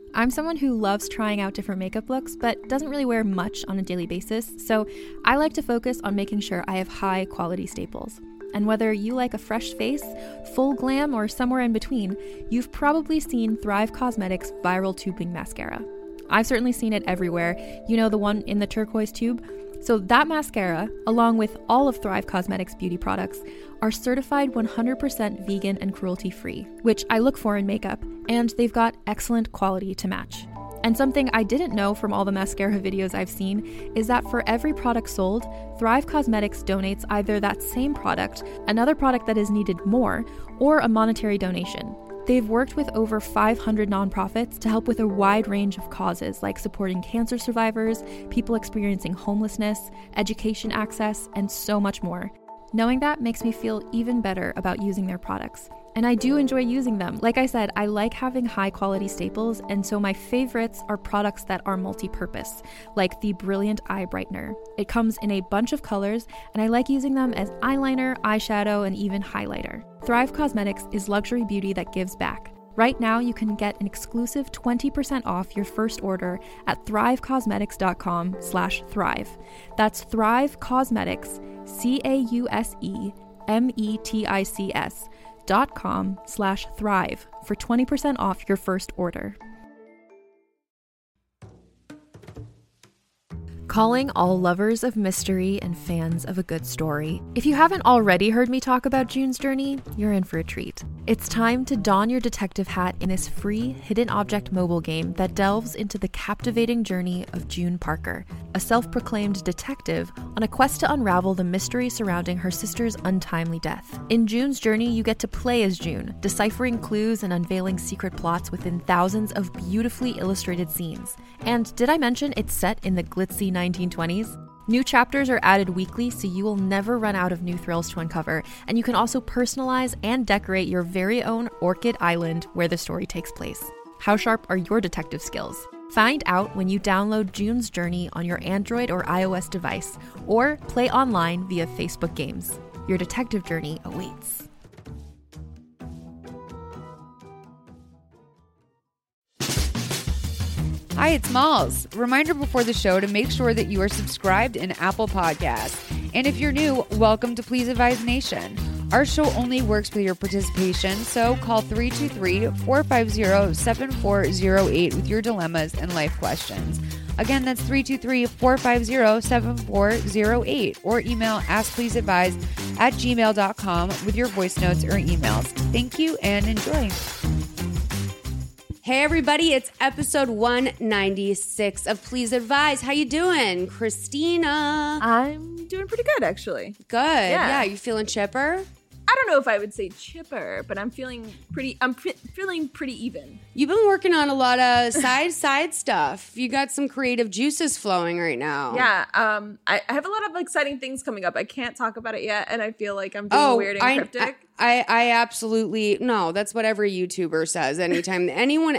I'm someone who loves trying out different makeup looks, but doesn't really wear much on a daily basis, so I like to focus on making sure I have high quality staples. And whether you like a fresh face, full glam, or somewhere in between, you've probably seen Thrive Causemetics Viral Tubing Mascara. I've certainly seen it everywhere. You know, the one in the turquoise tube? So that mascara, along with all of Thrive Causemetics beauty products, are certified 100% vegan and cruelty-free, which I look for in makeup, and they've got excellent quality to match. And something I didn't know from all the mascara videos I've seen is that for every product sold, Thrive Causemetics donates either that same product, another product that is needed more, or a monetary donation. They've worked with over 500 nonprofits to help with a wide range of causes like supporting cancer survivors, people experiencing homelessness, education access, and so much more. Knowing that makes me feel even better about using their products. And I do enjoy using them. Like I said, I like having high quality staples, and so my favorites are products that are multi-purpose, like the Brilliant Eye Brightener. It comes in a bunch of colors, and I like using them as eyeliner, eyeshadow, and even highlighter. Thrive Causemetics is luxury beauty that gives back. Right now, you can get an exclusive 20% off your first order at thrivecausemetics.com/thrive. That's Thrive Causemetics, CAUSEMETICS.com/thrive for 20% off your first order. Calling all lovers of mystery and fans of a good story. If you haven't already heard me talk about June's Journey, you're in for a treat. It's time to don your detective hat in this free hidden object mobile game that delves into the captivating journey of June Parker, a self-proclaimed detective on a quest to unravel the mystery surrounding her sister's untimely death. In June's Journey, you get to play as June, deciphering clues and unveiling secret plots within thousands of beautifully illustrated scenes. And did I mention it's set in the glitzy 1920s? New chapters are added weekly, so you will never run out of new thrills to uncover, and you can also personalize and decorate your very own Orchid Island where the story takes place. How sharp are your detective skills? Find out when you download June's Journey on your Android or iOS device, or play online via Facebook Games. Your detective journey awaits. Hi, it's Malls. Reminder before the show to make sure that you are subscribed in Apple Podcasts. And if you're new, welcome to Please Advise Nation. Our show only works with your participation, so call 323-450-7408 with your dilemmas and life questions. Again, that's 323-450-7408, or email askpleaseadvise@gmail.com with your voice notes or emails. Thank you and enjoy. Hey everybody, it's episode 196 of Please Advise. How you doing, Christina? I'm doing pretty good, actually. Good. Yeah, you feeling chipper? I don't know if I would say chipper, but I'm feeling pretty. Feeling pretty even. You've been working on a lot of side stuff. You got some creative juices flowing right now. Yeah. I have a lot of exciting things coming up. I can't talk about it yet, and I feel like I'm being weird and cryptic. I absolutely no. That's what every YouTuber says. Anytime anyone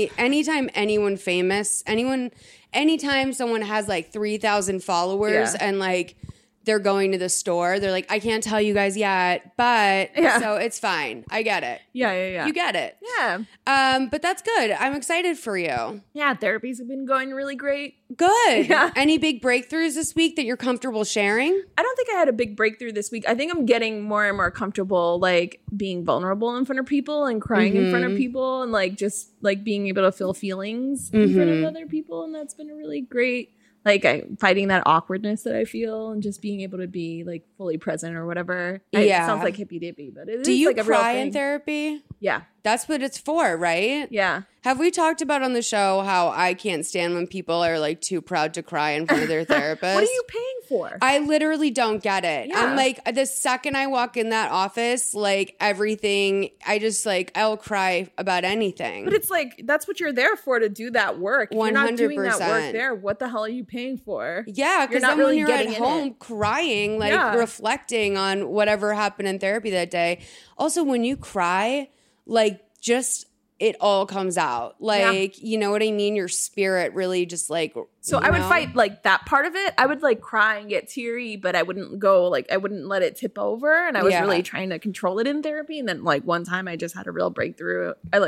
famous, anytime someone has like 3,000 followers and like they're going to the store, they're like, I can't tell you guys yet, but so it's fine. I get it. Yeah. You get it. Yeah. But that's good. I'm excited for you. Yeah, therapy's been going really great. Good. Yeah. Any big breakthroughs this week that you're comfortable sharing? I don't think I had a big breakthrough this week. I think I'm getting more and more comfortable, like being vulnerable in front of people and crying in front of people, and like just like being able to feel feelings in front of other people, and that's been a really great. Like fighting that awkwardness that I feel and just being able to be like fully present or whatever. It sounds like hippy dippy, but it is Do you like a real cry thing. in therapy? Yeah. That's what it's for, right? Yeah. Have we talked about on the show how I can't stand when people are like too proud to cry in front of their therapist? What are you paying for? I literally don't get it. Yeah. I'm like, the second I walk in that office, like everything, I just like, I'll cry about anything. But it's like, that's what you're there for, to do that work. If 100%. you're not doing that work there, what the hell are you paying for? Yeah, because then when you're at home crying, like reflecting on whatever happened in therapy that day. Also, when you cry, like just it all comes out. Like, you know what I mean? Your spirit really just like. So I would fight like that part of it. I would like cry and get teary, but I wouldn't go like, I wouldn't let it tip over. And I was really trying to control it in therapy. And then like one time I just had a real breakthrough. I like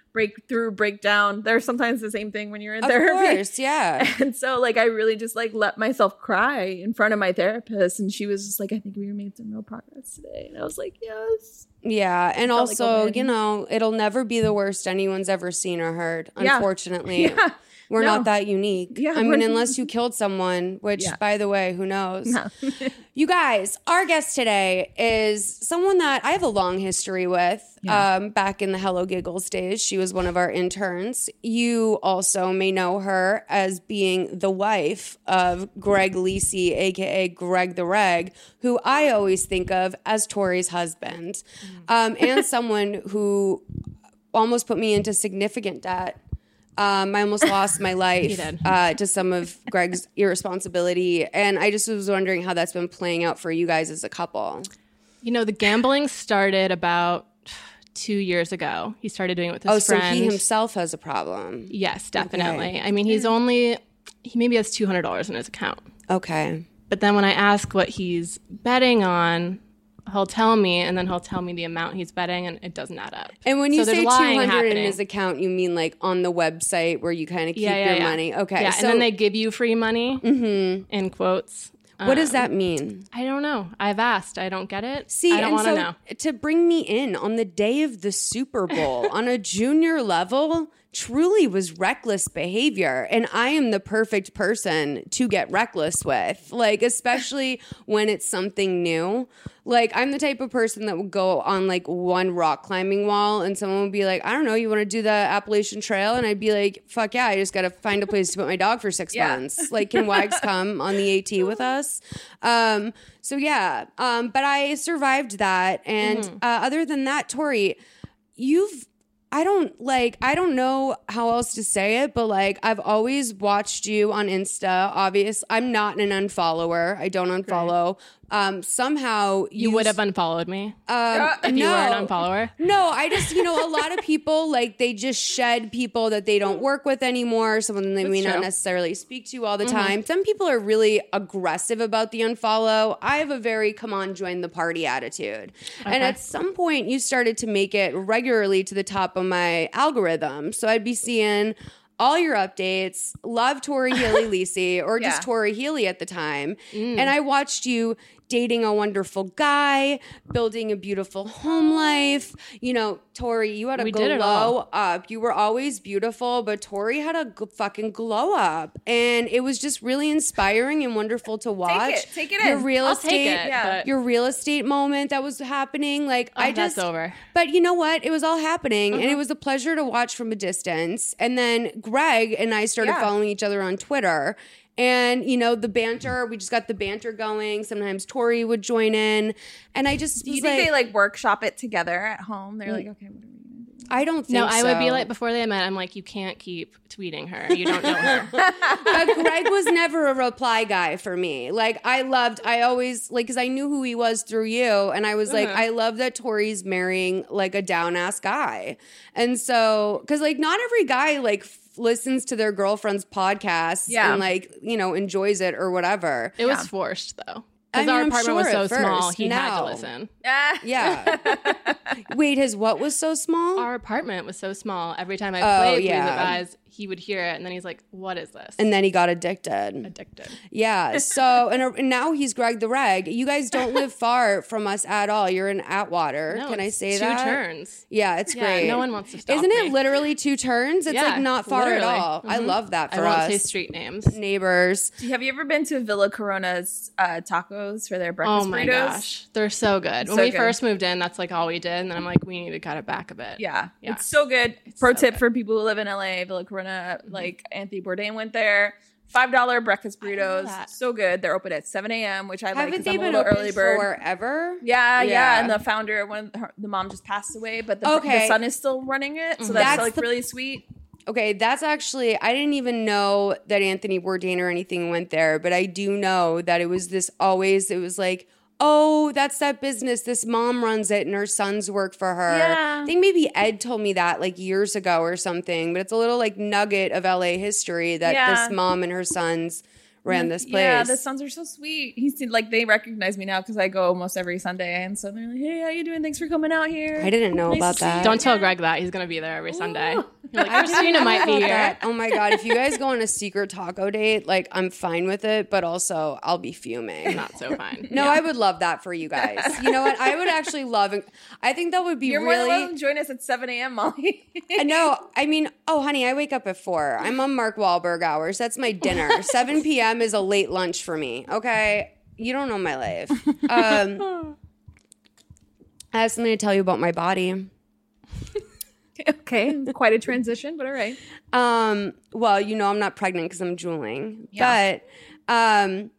break down. They're sometimes the same thing when you're in therapy. Of course, yeah. And so like I really just like let myself cry in front of my therapist, and she was just like, I think we made some real progress today. And I was like, yes. Yeah, and also, like, you know, it'll never be the worst anyone's ever seen or heard, unfortunately. Yeah. We're not that unique. Yeah, I mean, unless you killed someone, which, by the way, who knows? No. You guys, our guest today is someone that I have a long history with. Back in the Hello Giggles days, she was one of our interns. You also may know her as being the wife of Greg Lisi, a.k.a. Greg the Reg, who I always think of as Tori's husband, and someone who almost put me into significant debt. I almost lost my life to some of Greg's irresponsibility. And I just was wondering how that's been playing out for you guys as a couple. You know, the gambling started about 2 years ago. He started doing it with his friend. So he himself has a problem. Yes, definitely. Okay. I mean, he maybe has $200 in his account. Okay. But then when I ask what he's betting on, he'll tell me, and then he'll tell me the amount he's betting, and it doesn't add up. And when you say 200 in his account, you mean like on the website where you kind of keep your money? Okay. Yeah, and then they give you free money, in quotes. What does that mean? I don't know. I've asked. I don't get it. See, I don't want to know. To bring me in on the day of the Super Bowl on a junior level truly was reckless behavior. And I am the perfect person to get reckless with, like, especially when it's something new. Like, I'm the type of person that would go on like one rock climbing wall and someone would be like, I don't know, you want to do the Appalachian Trail? And I'd be like, fuck yeah, I just got to find a place to put my dog for 6 months. Like, can Wags come on the AT with us? But I survived that. And other than that, Tori, I don't know how else to say it, but like I've always watched you on Insta. Obvious, I'm not an unfollower. I don't unfollow. Great. Somehow you would have unfollowed me if you were an unfollower. No, I just, a lot of people like they just shed people that they don't work with anymore, someone they may not necessarily speak to all the time. Some people are really aggressive about the unfollow. I have a very come on, join the party attitude. Okay. And at some point you started to make it regularly to the top of my algorithm. So I'd be seeing all your updates, love Tori Healy Lisi, or just Tori Healy at the time. And I watched you dating a wonderful guy, building a beautiful home life. Tori, you had a glow up. You were always beautiful, but Tori had a fucking glow up. And it was just really inspiring and wonderful to watch. Take it in. Your real estate moment that was happening. Like, that's over. But you know what? It was all happening, and it was a pleasure to watch from a distance. And then Greg and I started following each other on Twitter. And, the banter, we just got the banter going. Sometimes Tori would join in. And I just Do you think they like workshop it together at home? They're like, okay, what are we going to do? I don't think so. No, I would be like, before they met, I'm like, you can't keep tweeting her. You don't know her. But Greg was never a reply guy for me. Like, I always, like, because I knew who he was through you. And I was like, I love that Tori's marrying, like, a down-ass guy. And so, because, like, not every guy, like, listens to their girlfriend's podcasts and like, enjoys it or whatever. It was forced though. Because our apartment was so small, he had to listen. Yeah. Wait, his what was so small? Our apartment was so small. Every time I played Please Advise, he would hear it, and then he's like, what is this? And then he got addicted. Yeah. So, and now he's Greg the Reg. You guys don't live far from us at all. You're in Atwater. No, Can I say that? 2 turns. Yeah, it's great. No one wants to stop Isn't it literally 2 turns? It's like not far at all. I love that for us. I won't say street names. Neighbors. Have you ever been to Villa Corona's tacos for their breakfast burritos? Oh my gosh. They're so good. When we first moved in, that's like all we did. And then I'm like, we need to cut it back a bit. Yeah. It's so good. Pro tip for people who live in LA, Villa Corona, like Anthony Bourdain went there. $5 breakfast burritos. So good. They're open at 7 a.m., which I like because I'm a little early bird. Forever? Yeah. And the founder, the mom just passed away, but the son is still running it. So that's like really sweet. Okay, that's actually, I didn't even know that Anthony Bourdain or anything went there, but I do know that it was like, oh, that's that business. This mom runs it and her sons work for her. Yeah. I think maybe Ed told me that like years ago or something, but it's a little like nugget of LA history that this mom and her sons ran this place. Yeah, the sons are so sweet. He's like, they recognize me now because I go almost every Sunday, and so they're like, "Hey, how you doing? Thanks for coming out here." I didn't know about that. Don't tell Greg that. He's gonna be there every Sunday. You're like, Christina might be here. Oh my God, if you guys go on a secret taco date, like, I'm fine with it, but also I'll be fuming. Not so fine. No, I would love that for you guys. You know what? I would actually love it. I think that would be You're really. more than welcome to join us at 7 a.m., Molly. No, I mean, oh, honey, I wake up at 4. I'm on Mark Wahlberg hours. That's my dinner. 7 p.m. is a late lunch for me. Okay, you don't know my life. I have something to tell you about my body. Okay, quite a transition, but all right. Well, you know I'm not pregnant because I'm drooling. Yeah. But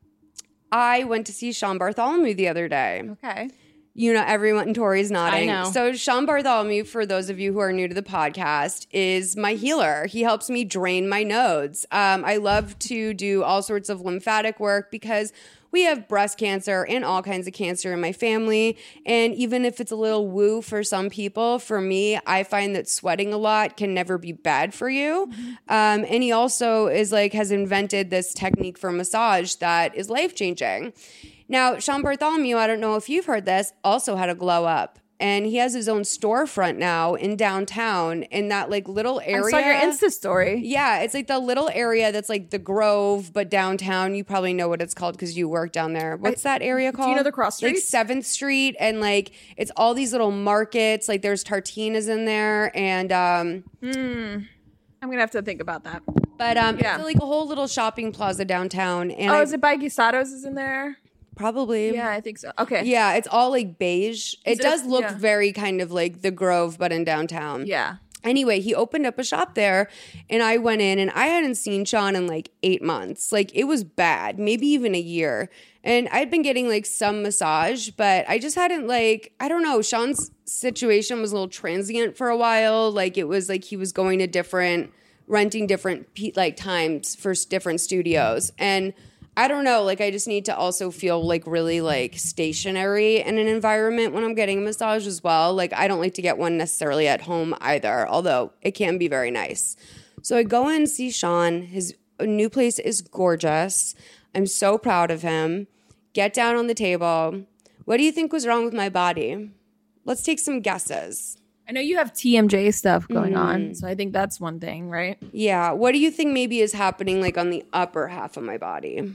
I went to see Sean Bartholomew the other day. Okay. You know, everyone, Tori's nodding. I know. So Sean Bartholomew, for those of you who are new to the podcast, is my healer. He helps me drain my nodes. I love to do all sorts of lymphatic work because we have breast cancer and all kinds of cancer in my family. And even if it's a little woo for some people, for me, I find that sweating a lot can never be bad for you. And he also has invented this technique for massage that is life-changing. Now, Sean Bartholomew, I don't know if you've heard this, also had a glow up. And he has his own storefront now in downtown in that little area. I saw your Insta story. Yeah, it's like the little area that's like the Grove, but downtown. You probably know what it's called because you work down there. What's that area called? Do you know the cross street? Like 7th Street. And it's all these little markets. Like there's Tartina's in there. And I'm going to have to think about that. But it's like a whole little shopping plaza downtown. And is it by Guisado's is in there? Probably. Yeah, I think so. Okay. Yeah, it's all beige. It does look very kind of like the Grove, but in downtown. Yeah. Anyway, he opened up a shop there and I went in and I hadn't seen Sean in 8 months. It was bad, maybe even a year. And I'd been getting some massage, but I just hadn't I don't know, Sean's situation was a little transient for a while. It was he was going to renting different times for different studios. And I don't know, I just need to also feel really stationary in an environment when I'm getting a massage as well. I don't like to get one necessarily at home either, although it can be very nice. So I go in and see Sean. His new place is gorgeous. I'm so proud of him. Get down on the table. What do you think was wrong with my body? Let's take some guesses. I know you have TMJ stuff going on, so I think that's one thing, right? Yeah. What do you think maybe is happening on the upper half of my body?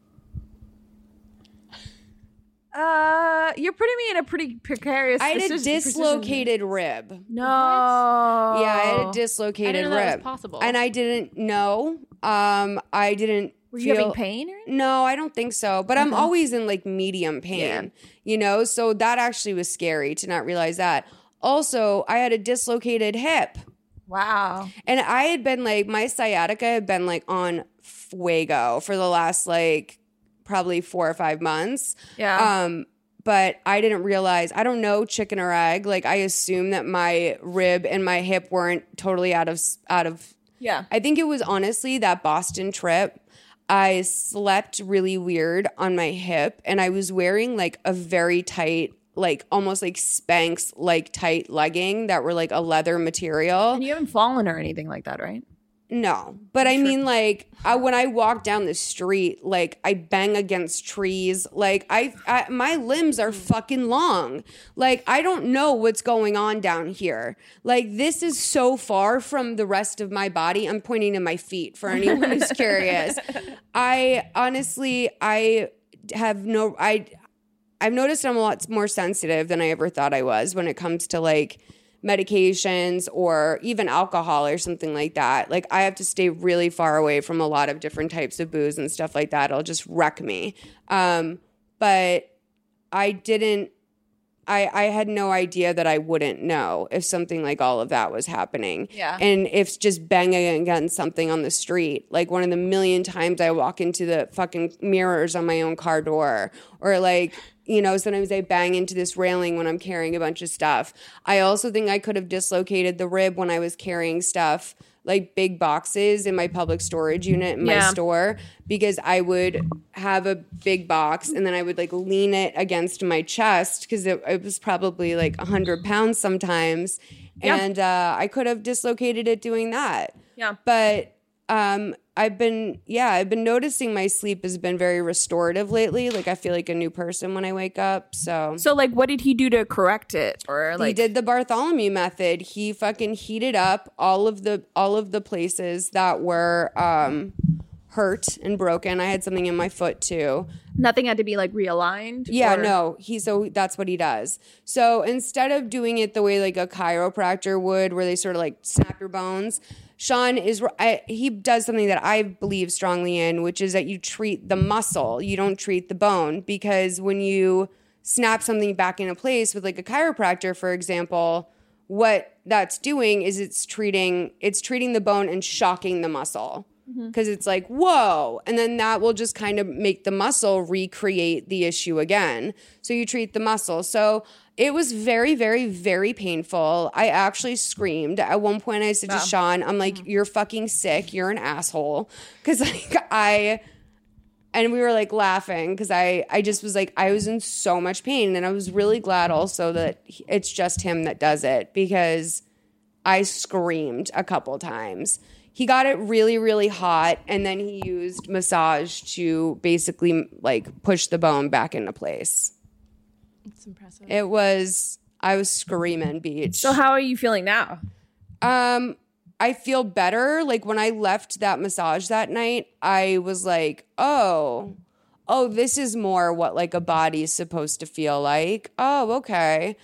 You're putting me in a pretty precarious I had a dislocated rib. No. Yeah, I had a dislocated I didn't know rib. that was possible. And I didn't know. I didn't Were you having pain or anything? No, I don't think so. But I'm always in medium pain, so that actually was scary to not realize that. Also, I had a dislocated hip. Wow. And I had been my sciatica had been on fuego for the last probably 4 or 5 months. Yeah. But I didn't realize, I don't know, chicken or egg. I assumed that my rib and my hip weren't totally out of. Yeah. I think it was honestly that Boston trip. I slept really weird on my hip and I was wearing a very tight, almost Spanx tight legging that were a leather material. And you haven't fallen or anything like that, right? No, but I mean, when I walk down the street, I bang against trees. My limbs are fucking long. I don't know what's going on down here. This is so far from the rest of my body. I'm pointing to my feet for anyone who's curious. I've noticed I'm a lot more sensitive than I ever thought I was when it comes to medications or even alcohol or something like that. I have to stay really far away from a lot of different types of booze and stuff like that. It'll just wreck me. But I had no idea that I wouldn't know if something all of that was happening. Yeah. And if just banging against something on the street, one of the million times I walk into the fucking mirrors on my own car door or sometimes I bang into this railing when I'm carrying a bunch of stuff. I also think I could have dislocated the rib when I was carrying stuff, big boxes in my public storage unit in my store, because I would have a big box and then I would lean it against my chest because it was probably 100 pounds sometimes. Yeah. And I could have dislocated it doing that. Yeah. But I've been noticing my sleep has been very restorative lately. Like I feel like a new person when I wake up. So like, what did he do to correct it? Or like, he did the Bartholomew method. He fucking heated up all of the places that were hurt and broken. I had something in my foot too. Nothing had to be like realigned? Yeah, no. So that's what he does. So instead of doing it the way like a chiropractor would, where they sort of like snap your bones, Sean he does something that I believe strongly in, which is that you treat the muscle, you don't treat the bone, because when you snap something back into place with like a chiropractor, for example, what that's doing is it's treating the bone and shocking the muscle. Because it's like, whoa. And then that will just kind of make the muscle recreate the issue again. So you treat the muscle. So it was very, very, very painful. I actually screamed. At one point I said to Sean, I'm like, you're fucking sick. You're an asshole. Because like and we were like laughing because I just was like, I was in so much pain. And I was really glad also that it's just him that does it, because I screamed a couple times. He got it really, really hot, and then he used massage to basically like push the bone back into place. It's impressive. I was screaming, Beach. So how are you feeling now? I feel better. Like when I left that massage that night, I was like, oh, this is more what like a body's supposed to feel like. Oh, okay.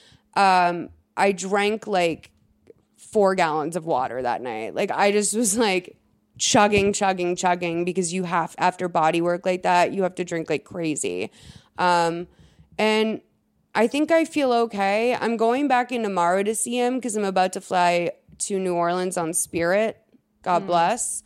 I drank like 4 gallons of water that night. Like I just was like chugging because you have, after body work like that, you have to drink like crazy. And I think I feel okay. I'm going back in tomorrow to see him because I'm about to fly to New Orleans on Spirit. God bless.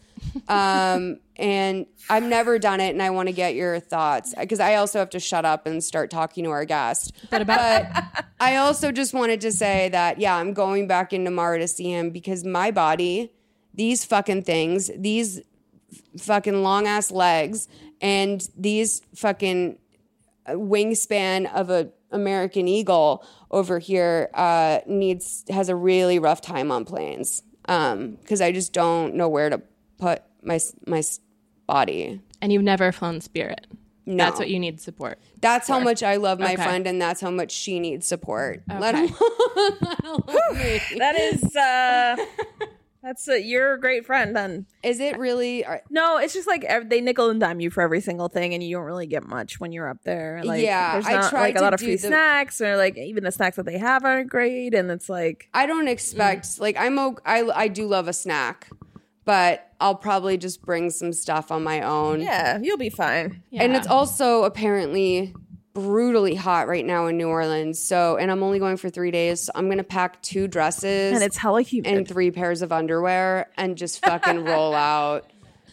And I've never done it, and I want to get your thoughts because I also have to shut up and start talking to our guest. But I also just wanted to say that, yeah, I'm going back in tomorrow to see him because my body, these fucking things, these fucking long ass legs, and these fucking wingspan of a American Eagle over here has a really rough time on planes because I just don't know where to put my body. And you've never flown Spirit. No. That's what you need support. That's how much I love my friend, and that's how much she needs support. Okay. Let alone me. That is you're a great friend then. Is it really? No, it's just like they nickel and dime you for every single thing, and you don't really get much when you're up there. Like, yeah, there's I not, tried like to a lot of do free snacks, or like even the snacks that they have aren't great, and it's like I don't expect like I do love a snack, but I'll probably just bring some stuff on my own. Yeah, you'll be fine. Yeah. And it's also apparently brutally hot right now in New Orleans. So, and I'm only going for 3 days. So I'm going to pack 2 dresses. And it's hella humid. And 3 pairs of underwear and just fucking roll out.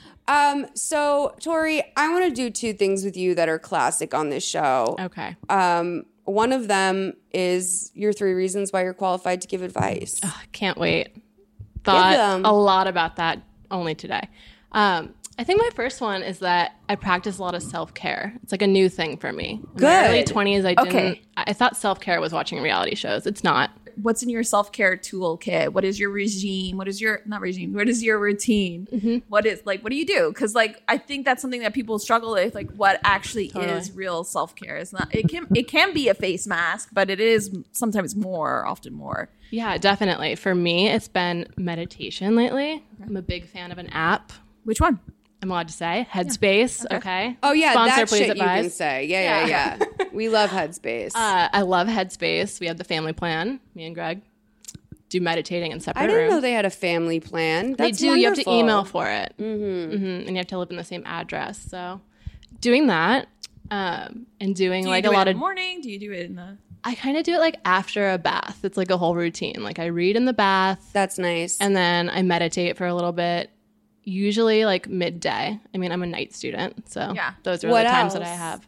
So Tori, I want to do 2 things with you that are classic on this show. Okay. One of them is your 3 reasons why you're qualified to give advice. Oh, can't wait. Thought a lot about that only today. I think my first one is that I practice a lot of self-care. It's like a new thing for me. Good. In my early 20s, I didn't. I thought self-care was watching reality shows. It's not. What's in your self-care toolkit? What is your regime? What is your what is your routine? Mm-hmm. What do you do? Because like I think that's something that people struggle with. Like what actually is real self-care? It's not. It can be a face mask, but it is sometimes often more. Yeah, definitely. For me, it's been meditation lately. Okay. I'm a big fan of an app. Which one? I'm allowed to say Headspace. Yeah. Okay. Oh yeah, Sponsor, that please shit advise. you can say. Yeah. We love Headspace. I love Headspace. We have the family plan. Me and Greg do meditating in separate rooms. I didn't know they had a family plan. That's they do. Wonderful. You have to email for it, and you have to live in the same address. So, doing that and doing like a lot of morning. Do you do it in the? I kind of do it like after a bath. It's like a whole routine. Like I read in the bath. That's nice. And then I meditate for a little bit. Usually like midday. I mean, I'm a night student, so those are the times that I have.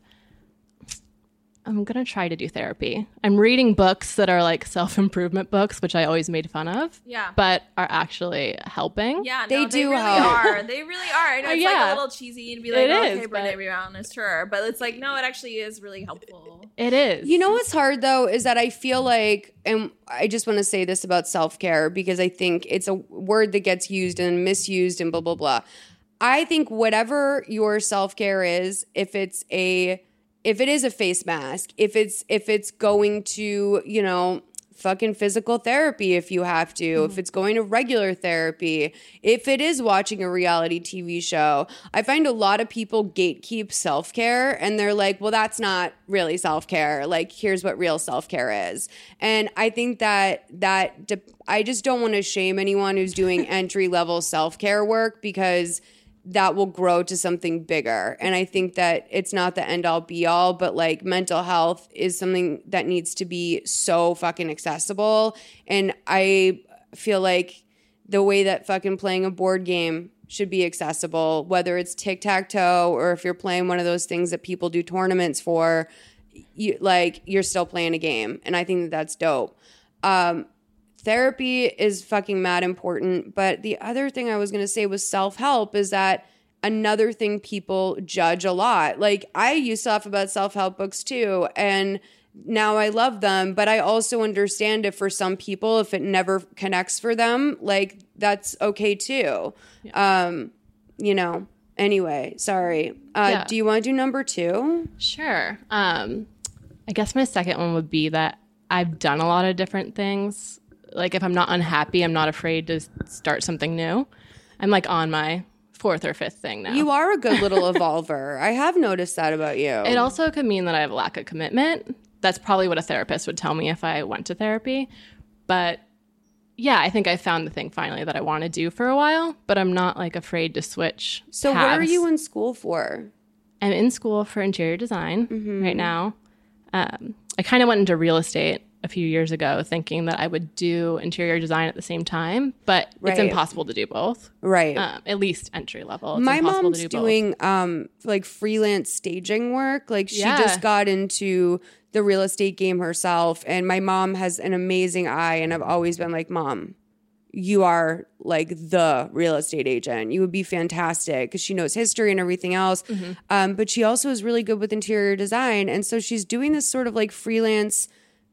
I'm going to try to do therapy. I'm reading books that are like self-improvement books, which I always made fun of, but are actually helping. Yeah, they do really help. Are. They really are. I know it's like a little cheesy to be like, okay, Brene Brown is sure. But it's like, no, it actually is really helpful. It is. You know what's hard though is that I feel like, and I just want to say this about self-care because I think it's a word that gets used and misused and blah, blah, blah. I think whatever your self-care is, if it is a face mask, if it's going to, you know, fucking physical therapy if you have to, if it's going to regular therapy, if it is watching a reality TV show. I find a lot of people gatekeep self-care and they're like, well, that's not really self-care. Like, here's what real self-care is. And I think that I just don't want to shame anyone who's doing entry-level self-care work, because that will grow to something bigger. And I think that it's not the end all be all, but like mental health is something that needs to be so fucking accessible. And I feel like the way that fucking playing a board game should be accessible, whether it's tic-tac-toe or if you're playing one of those things that people do tournaments for, you're still playing a game. And I think that that's dope. Therapy is fucking mad important. But the other thing I was going to say was self-help is that another thing people judge a lot. Like, I used to laugh about self-help books too, and now I love them. But I also understand if for some people, if it never connects for them, like, that's okay too. Yeah. You know, anyway, sorry. Do you want to do number 2? Sure. I guess my second one would be that I've done a lot of different things. Like, if I'm not unhappy, I'm not afraid to start something new. I'm like on my 4th or 5th thing now. You are a good little evolver. I have noticed that about you. It also could mean that I have a lack of commitment. That's probably what a therapist would tell me if I went to therapy. But yeah, I think I found the thing finally that I want to do for a while, but I'm not like afraid to switch So paths. What are you in school for? I'm in school for interior design right now. I kind of went into real estate a few years ago thinking that I would do interior design at the same time, but it's impossible to do both. Right. At least entry level. It's My mom's to do doing like freelance staging work. Like, she just got into the real estate game herself, and my mom has an amazing eye, and I've always been like, Mom, you are like the real estate agent. You would be fantastic, because she knows history and everything else. But she also is really good with interior design. And so she's doing this sort of like freelance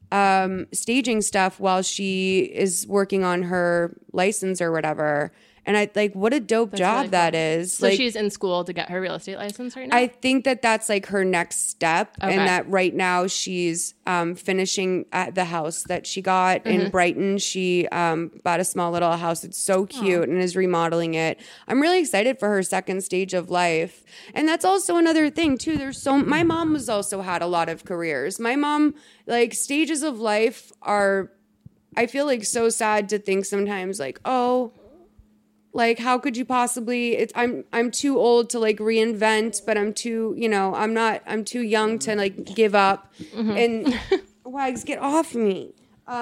staging stuff while she is working on her license or whatever. And I like, what a dope job really that is. So like, she's in school to get her real estate license right now? I think that that's like her next step. Okay. And that right now she's finishing at the house that she got in Brighton. She bought a small little house. It's so cute and is remodeling it. I'm really excited for her second stage of life. And that's also another thing too. My mom has also had a lot of careers. My mom, like, stages of life are, I feel like, so sad to think sometimes like, oh, like, how could you possibly, I'm too old to like reinvent, but I'm too young to like give up. And Wags, get off me.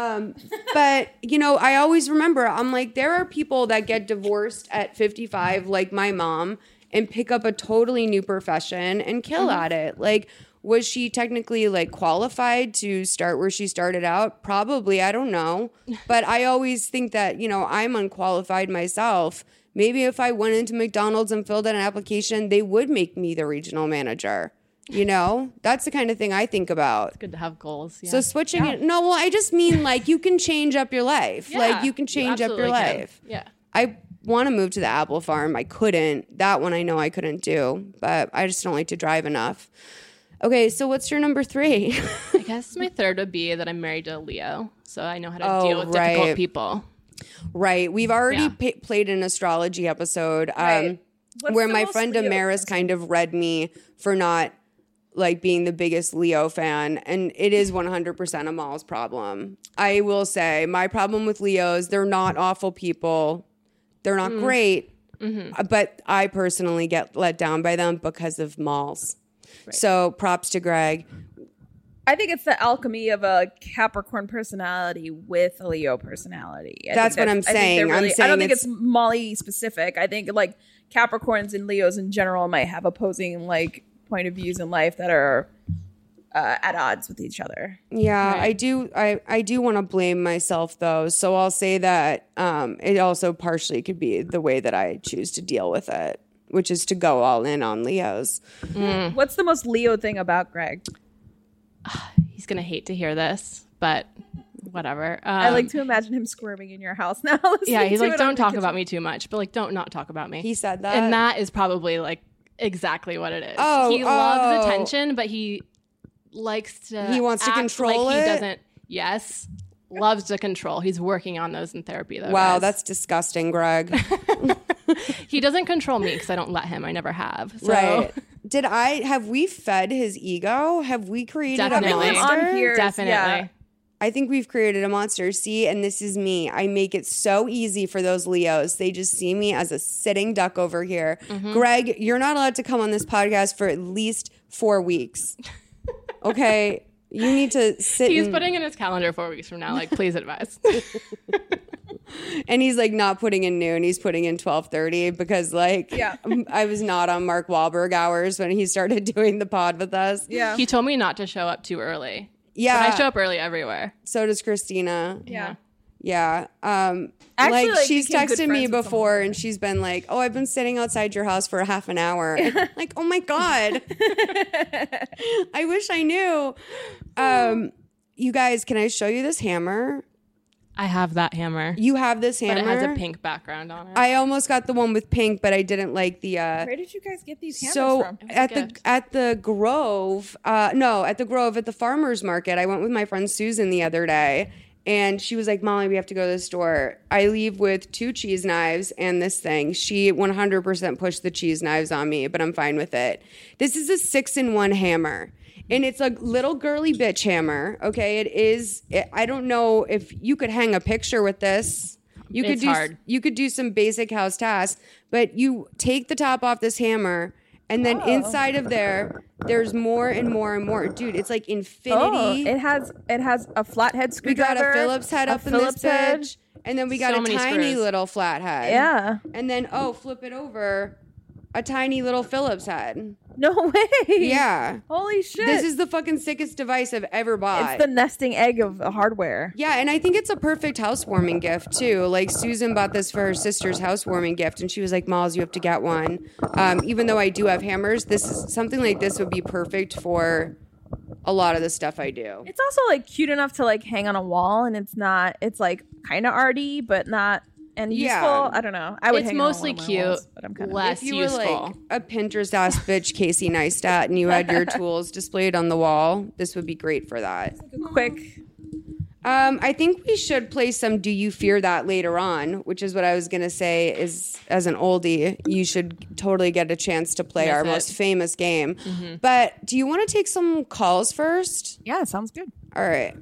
But you know, I always remember, I'm like, there are people that get divorced at 55, like my mom, and pick up a totally new profession and kill at it. Like, was she technically like qualified to start where she started out? Probably. I don't know. But I always think that, you know, I'm unqualified myself. Maybe if I went into McDonald's and filled out an application, they would make me the regional manager. You know, that's the kind of thing I think about. It's good to have goals. Yeah. So switching it. No, well, I just mean like you can change up your life. Yeah, like you can change up your life. Yeah. I want to move to the apple farm. I couldn't. That one I know I couldn't do, but I just don't like to drive enough. Okay, so what's your number 3? I guess my third would be that I'm married to a Leo, so I know how to deal with difficult people. Right. We've already played an astrology episode where my friend Damaris kind of read me for not like being the biggest Leo fan, and it is 100% Amal's problem. I will say my problem with Leos, they're not awful people. They're not great, but I personally get let down by them because of Mal's. Right. So props to Greg. I think it's the alchemy of a Capricorn personality with a Leo personality. That's what I'm saying. I don't think it's Molly specific. I think like Capricorns and Leos in general might have opposing like point of views in life that are at odds with each other. Yeah, right. I do want to blame myself though. So I'll say that it also partially could be the way that I choose to deal with it, which is to go all in on Leos. What's the most Leo thing about Greg? He's going to hate to hear this, but whatever. I like to imagine him squirming in your house now. Yeah, he's like, don't talk about me too much, but like, don't not talk about me. He said that? And that is probably like exactly what it is. He loves attention, but he likes to he wants to control like it. He doesn't. Yes, loves to control. He's working on those in therapy though. Wow, guys. that's disgusting, Greg. He doesn't control me because I don't let him. I never have. So. Right. Have we fed his ego? Have we created a monster? On here, Definitely. Yeah. I think we've created a monster. See, and this is me. I make it so easy for those Leos. They just see me as a sitting duck over here. Mm-hmm. Greg, you're not allowed to come on this podcast for at least 4 weeks. Okay? You need to sit. He's putting in his calendar 4 weeks from now. Like, please advise. And he's like not putting in noon. He's putting in 12:30 because like I was not on Mark Wahlberg hours when he started doing the pod with us. Yeah. He told me not to show up too early. Yeah. But I show up early everywhere. So does Christina. Yeah. Yeah. Actually, like she's texted me before and she's been like, oh, I've been sitting outside your house for a half an hour. Like, oh my God. I wish I knew. You guys, can I show you this hammer? I have that hammer. You have this hammer? But it has a pink background on it. I almost got the one with pink, but I didn't like the Where did you guys get these hammers from? At the Grove, at the farmer's market, I went with my friend Susan the other day. And she was like, Molly, we have to go to the store. I leave with 2 cheese knives and this thing. She 100% pushed the cheese knives on me, but I'm fine with it. This is a 6-in-1 hammer. And it's a little girly bitch hammer, okay? It is. I don't know if you could hang a picture with this. It's hard. You could do some basic house tasks, but you take the top off this hammer, and then inside of there's more and more and more. Dude, it's like infinity. Oh, it has a flathead screwdriver. We got a Phillips head up in this bitch. And then we got a tiny little flathead. Yeah. And then, flip it over, a tiny little Phillips head. No way. Yeah. Holy shit. This is the fucking sickest device I've ever bought. It's the nesting egg of hardware. Yeah, and I think it's a perfect housewarming gift, too. Like, Susan bought this for her sister's housewarming gift, and she was like, Malls, you have to get one. Even though I do have hammers, something like this would be perfect for a lot of the stuff I do. It's also, like, cute enough to, like, hang on a wall, and it's, like, kind of arty, but not... And useful, I don't know. I would. It's mostly cute, walls, but I'm kind of less useful. If you useful. were like a Pinterest ass bitch, Casey Neistat, and you had your tools displayed on the wall, this would be great for that. Like a quick. I think we should play some "Do You Fear That" later on, which is what I was gonna say. Is as an oldie, you should totally get a chance to play our most famous game. Mm-hmm. But do you want to take some calls first? Yeah, sounds good. All right.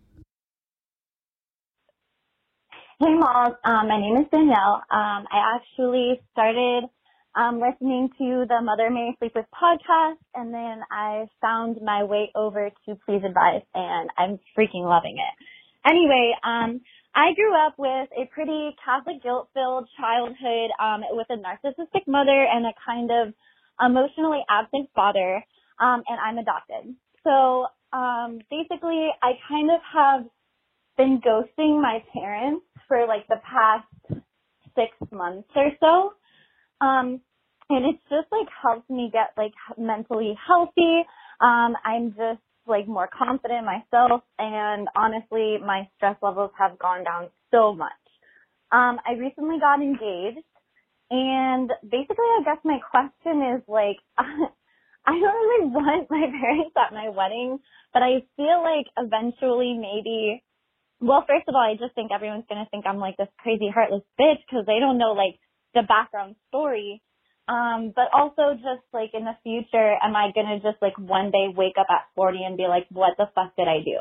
Hey, Malls. My name is Danielle. I actually started listening to the Mother May Sleep With podcast, and then I found my way over to Please Advise, and I'm freaking loving it. Anyway, I grew up with a pretty Catholic guilt-filled childhood with a narcissistic mother and a kind of emotionally absent father, and I'm adopted. So basically, I kind of have been ghosting my parents for like the past 6 months or so. And it's just like helped me get like mentally healthy. I'm just like more confident in myself, and honestly, my stress levels have gone down so much. I recently got engaged, and basically I guess my question is like, I don't really want my parents at my wedding, but I feel like eventually maybe, well, first of all, I just think everyone's going to think I'm like this crazy heartless bitch because they don't know like the background story. But also just like in the future, am I going to just like one day wake up at 40 and be like, what the fuck did I do?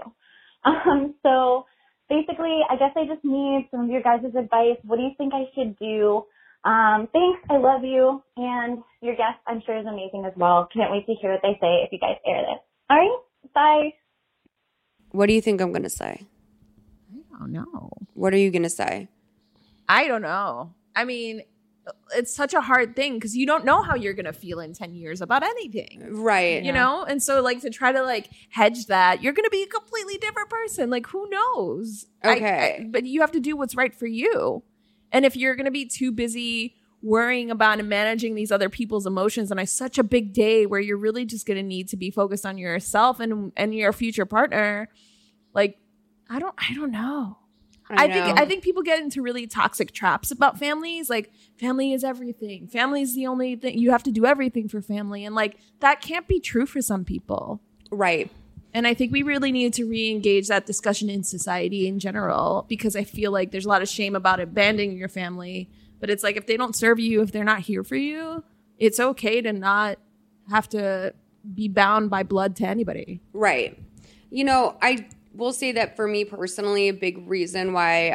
So basically, I guess I just need some of your guys' advice. What do you think I should do? Thanks. I love you. And your guest, I'm sure, is amazing as well. Can't wait to hear what they say if you guys air this. All right. Bye. What do you think I'm going to say? I don't know. What are you going to say? I don't know. I mean, it's such a hard thing because you don't know how you're going to feel in 10 years about anything. Right. You know? And so like to try to like hedge that, you're going to be a completely different person. Like who knows? Okay. But you have to do what's right for you. And if you're going to be too busy worrying about and managing these other people's emotions on such a big day where you're really just going to need to be focused on yourself and your future partner, like I don't know. I think people get into really toxic traps about families. Like, family is everything. Family is the only thing. You have to do everything for family. And like, that can't be true for some people. Right. And I think we really need to re-engage that discussion in society in general, because I feel like there's a lot of shame about abandoning your family. But it's like, if they don't serve you, if they're not here for you, it's okay to not have to be bound by blood to anybody. Right. You know, I will say that for me personally, a big reason why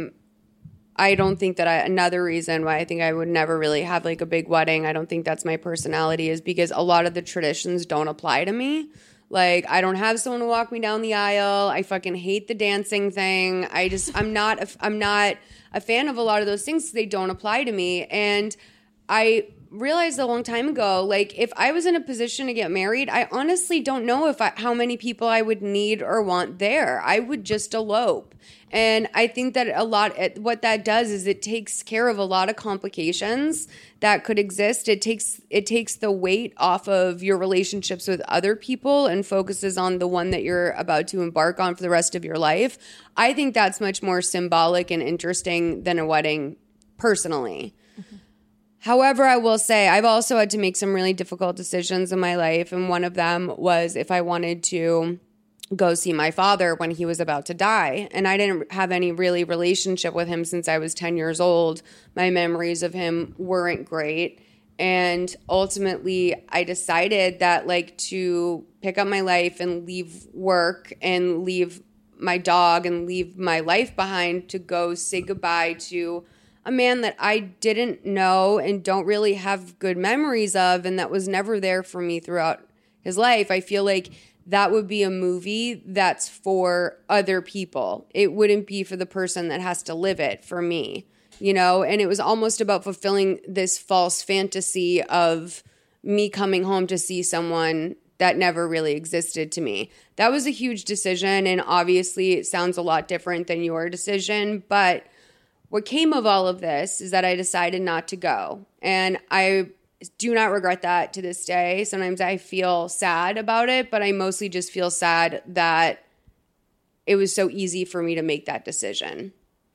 another reason why I think I would never really have like a big wedding, I don't think that's my personality, is because a lot of the traditions don't apply to me. Like, I don't have someone to walk me down the aisle. I fucking hate the dancing thing. I'm not a fan of a lot of those things. They don't apply to me. And I realized a long time ago, like, if I was in a position to get married, I honestly don't know how many people I would need or want there. I would just elope. And I think that what that does is it takes care of a lot of complications that could exist. It takes the weight off of your relationships with other people and focuses on the one that you're about to embark on for the rest of your life. I think that's much more symbolic and interesting than a wedding, personally. Mm-hmm. However, I will say I've also had to make some really difficult decisions in my life. And one of them was if I wanted to go see my father when he was about to die. And I didn't have any really relationship with him since I was 10 years old. My memories of him weren't great. And ultimately, I decided that, like, to pick up my life and leave work and leave my dog and leave my life behind to go say goodbye to a man that I didn't know and don't really have good memories of, and that was never there for me throughout his life. I feel like that would be a movie that's for other people. It wouldn't be for the person that has to live it, for me, you know? And it was almost about fulfilling this false fantasy of me coming home to see someone that never really existed to me. That was a huge decision, and obviously it sounds a lot different than your decision, but what came of all of this is that I decided not to go. And I do not regret that to this day. Sometimes I feel sad about it, but I mostly just feel sad that it was so easy for me to make that decision.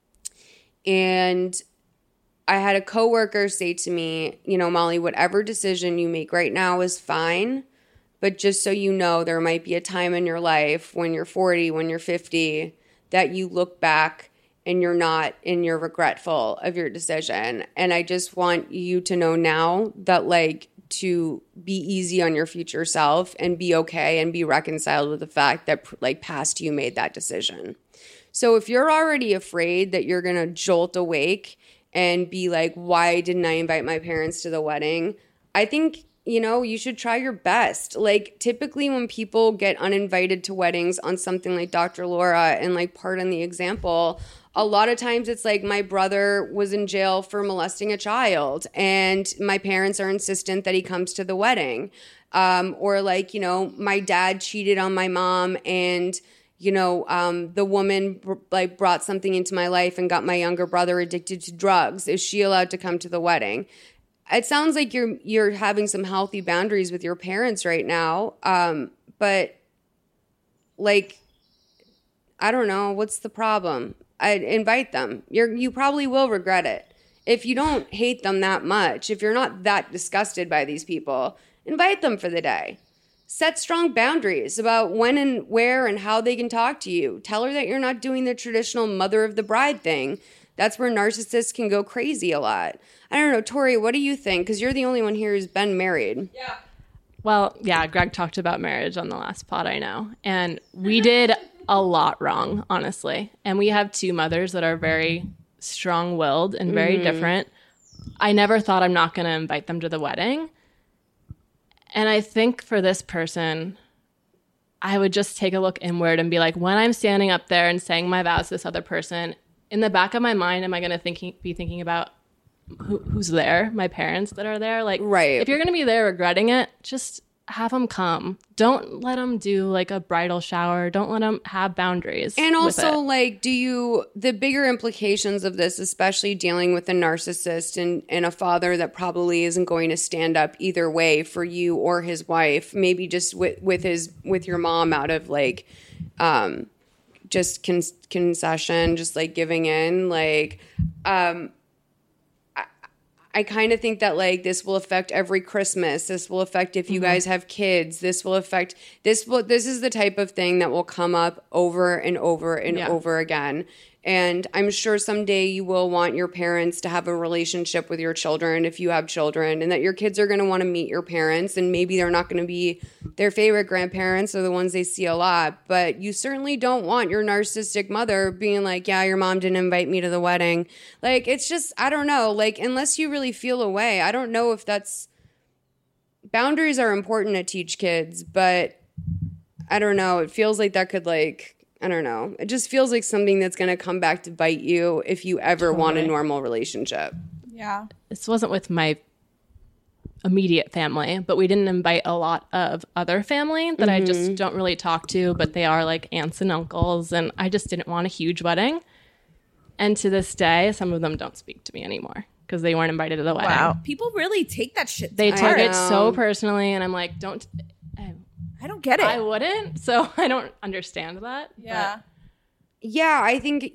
And I had a coworker say to me, you know, Molly, whatever decision you make right now is fine, but just so you know, there might be a time in your life when you're 40, when you're 50, that you look back and you're regretful of your decision. And I just want you to know now that, like, to be easy on your future self and be okay and be reconciled with the fact that, like, past you made that decision. So if you're already afraid that you're going to jolt awake and be like, why didn't I invite my parents to the wedding? I think, you know, you should try your best. Like, typically when people get uninvited to weddings on something like Dr. Laura and, like, pardon the example, a lot of times it's like, my brother was in jail for molesting a child and my parents are insistent that he comes to the wedding. Or like, you know, my dad cheated on my mom and, you know, the woman like brought something into my life and got my younger brother addicted to drugs. Is she allowed to come to the wedding? It sounds like you're having some healthy boundaries with your parents right now. But like, I don't know, what's the problem? I'd invite them. You probably will regret it. If you don't hate them that much, if you're not that disgusted by these people, invite them for the day. Set strong boundaries about when and where and how they can talk to you. Tell her that you're not doing the traditional mother of the bride thing. That's where narcissists can go crazy a lot. I don't know, Tori, what do you think? Because you're the only one here who's been married. Yeah. Well, yeah, Greg talked about marriage on the last pod, I know. And we did a lot wrong, honestly. And we have two mothers that are very strong-willed and very different. I never thought I'm not going to invite them to the wedding. And I think for this person, I would just take a look inward and be like, when I'm standing up there and saying my vows to this other person, in the back of my mind, am I going to be thinking about who's there, my parents that are there? Like, right. If you're going to be there regretting it, just have them come. Don't let them do like a bridal shower. Don't let them have boundaries. And also, like, the bigger implications of this, especially dealing with a narcissist and a father that probably isn't going to stand up either way for you or his wife, maybe just with your mom out of like, just concession, just like giving in. Like, I kind of think that like this will affect every Christmas. This will affect if you guys have kids. This will affect this is the type of thing that will come up over and over and over again. And I'm sure someday you will want your parents to have a relationship with your children if you have children, and that your kids are going to want to meet your parents, and maybe they're not going to be their favorite grandparents or the ones they see a lot. But you certainly don't want your narcissistic mother being like, yeah, your mom didn't invite me to the wedding. Like, it's just, I don't know. Like, unless you really feel a way, I don't know if that's, boundaries are important to teach kids, but I don't know. It feels like that could like, I don't know. It just feels like something that's going to come back to bite you if you ever want a normal relationship. Yeah. This wasn't with my immediate family, but we didn't invite a lot of other family that I just don't really talk to, but they are like aunts and uncles, and I just didn't want a huge wedding. And to this day, some of them don't speak to me anymore because they weren't invited to the wedding. Wow. People really take that shit. They took it so personally, and I'm like, I don't get it. I wouldn't, so I don't understand that. Yeah. Yeah, I think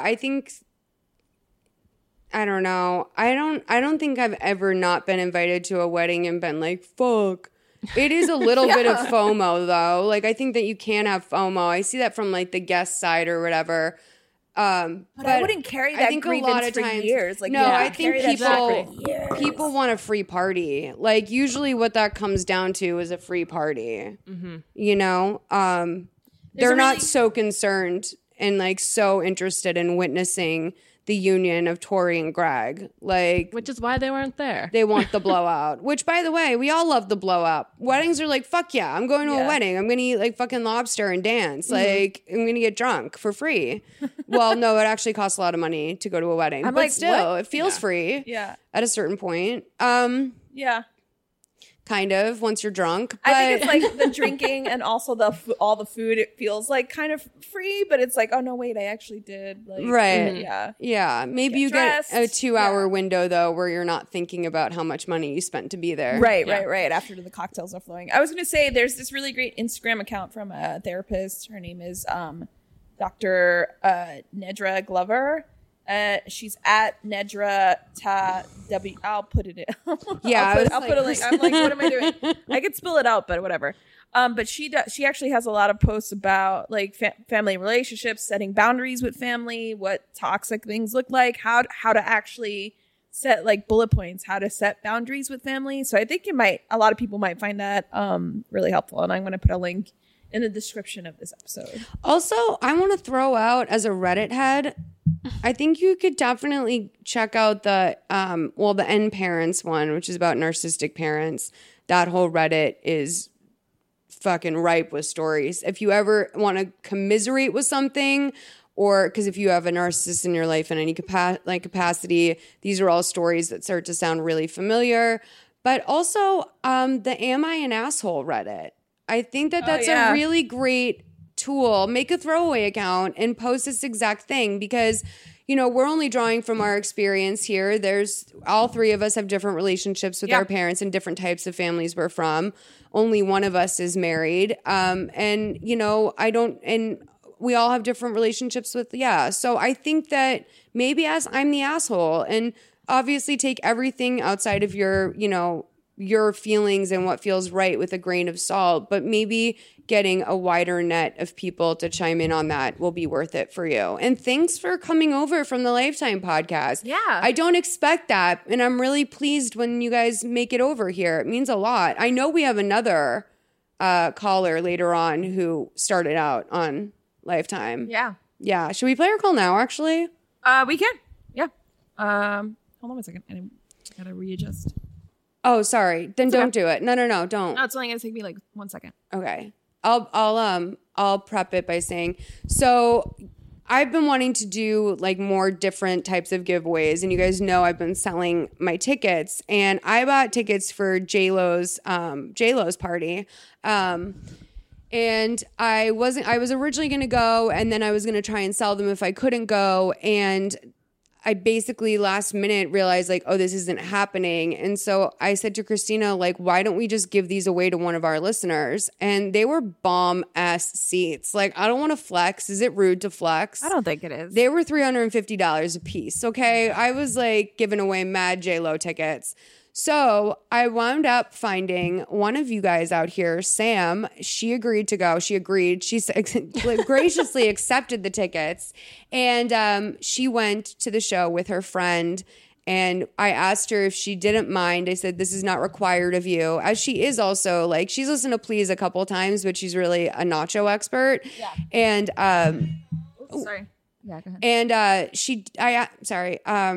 I don't know. I don't think I've ever not been invited to a wedding and been like, fuck. It is a little bit of FOMO though. Like, I think that you can have FOMO. I see that from like the guest side or whatever. But I wouldn't carry that grievance a lot of times, for years. Like, no, I think people want a free party. Like, usually what that comes down to is a free party. You know? They're not so concerned and like so interested in witnessing the union of Tori and Greg. Like, which is why they weren't there. They want the blowout. Which, by the way, we all love the blowout. Weddings are like, fuck yeah, I'm going to a wedding. I'm going to eat like fucking lobster and dance. Like, I'm going to get drunk for free. Well, no, it actually costs a lot of money to go to a wedding. But like, still, it feels free. Yeah. At a certain point. Yeah. Kind of, once you're drunk. But I think it's like the drinking and also all the food. It feels like kind of free, but it's like, oh no, wait, I actually did. Like, right. Yeah. Maybe you get a 2-hour window though, where you're not thinking about how much money you spent to be there. Right. After the cocktails are flowing. I was going to say, there's this really great Instagram account from a therapist. Her name is Dr. Nedra Glover. She's at Nedra W. I'll put it in. I'll put a link. I'm like, what am I doing? I could spill it out, but whatever. But she actually has a lot of posts about like family relationships, setting boundaries with family, what toxic things look like, how to actually set like bullet points, how to set boundaries with family. So I think a lot of people might find that really helpful. And I'm going to put a link in the description of this episode. Also, I want to throw out, as a Reddit head, I think you could definitely check out the N Parents one, which is about narcissistic parents. That whole Reddit is fucking ripe with stories. If you ever want to commiserate with something, or because if you have a narcissist in your life in any capacity, these are all stories that start to sound really familiar. But also the Am I an Asshole Reddit. I think that's a really great tool. Make a throwaway account and post this exact thing, because, you know, we're only drawing from our experience here. There's all three of us have different relationships with our parents and different types of families we're from. Only one of us is married. And, you know, we all have different relationships with, So I think that maybe as I'm the asshole, and obviously take everything outside of your, you know, your feelings and what feels right with a grain of salt, but maybe getting a wider net of people to chime in on that will be worth it for you. And thanks for coming over from the Lifetime podcast. Yeah. I don't expect that. And I'm really pleased when you guys make it over here. It means a lot. I know we have another caller later on who started out on Lifetime. Yeah. Yeah. Should we play our call now, actually? We can. Yeah. Hold on a second. I gotta readjust. Oh, sorry. Then don't do it. No, don't. No, it's only gonna take me like 1 second. Okay. I'll prep it by saying, so I've been wanting to do like more different types of giveaways, and you guys know I've been selling my tickets, and I bought tickets for J-Lo's party. And I was originally going to go, and then I was going to try and sell them if I couldn't go, and I basically last minute realized like, oh, this isn't happening. And so I said to Christina, like, why don't we just give these away to one of our listeners? And they were bomb ass seats. Like, I don't want to flex. Is it rude to flex? I don't think it is. They were $350 a piece. Okay. I was like giving away mad J-Lo tickets. So I wound up finding one of you guys out here, Sam. She agreed to go. She graciously accepted the tickets. And she went to the show with her friend. And I asked her if she didn't mind. I said, this is not required of you. As she is also, like, she's listened to Please a couple of times, but she's really a nacho expert. Yeah. And, sorry. Yeah, go ahead.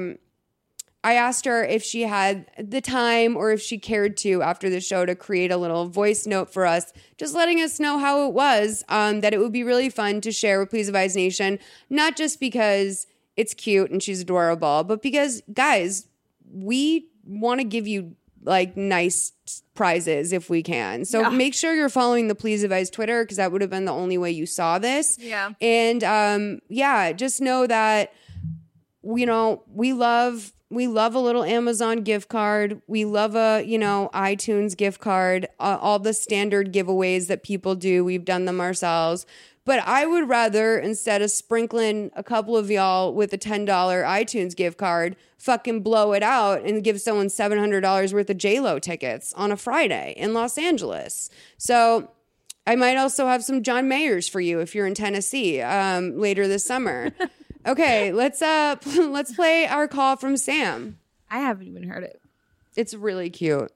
I asked her if she had the time or if she cared to, after the show, to create a little voice note for us, just letting us know how it was, that it would be really fun to share with Please Advise Nation, not just because it's cute and she's adorable, but because, guys, we want to give you like nice prizes if we can. So make sure you're following the Please Advise Twitter, because that would have been the only way you saw this. Yeah. And just know that, we love a little Amazon gift card. We love a, iTunes gift card. All the standard giveaways that people do, we've done them ourselves. But I would rather, instead of sprinkling a couple of y'all with a $10 iTunes gift card, fucking blow it out and give someone $700 worth of J-Lo tickets on a Friday in Los Angeles. So I might also have some John Mayers for you if you're in Tennessee later this summer. Okay, let's play our call from Sam. I haven't even heard it. It's really cute.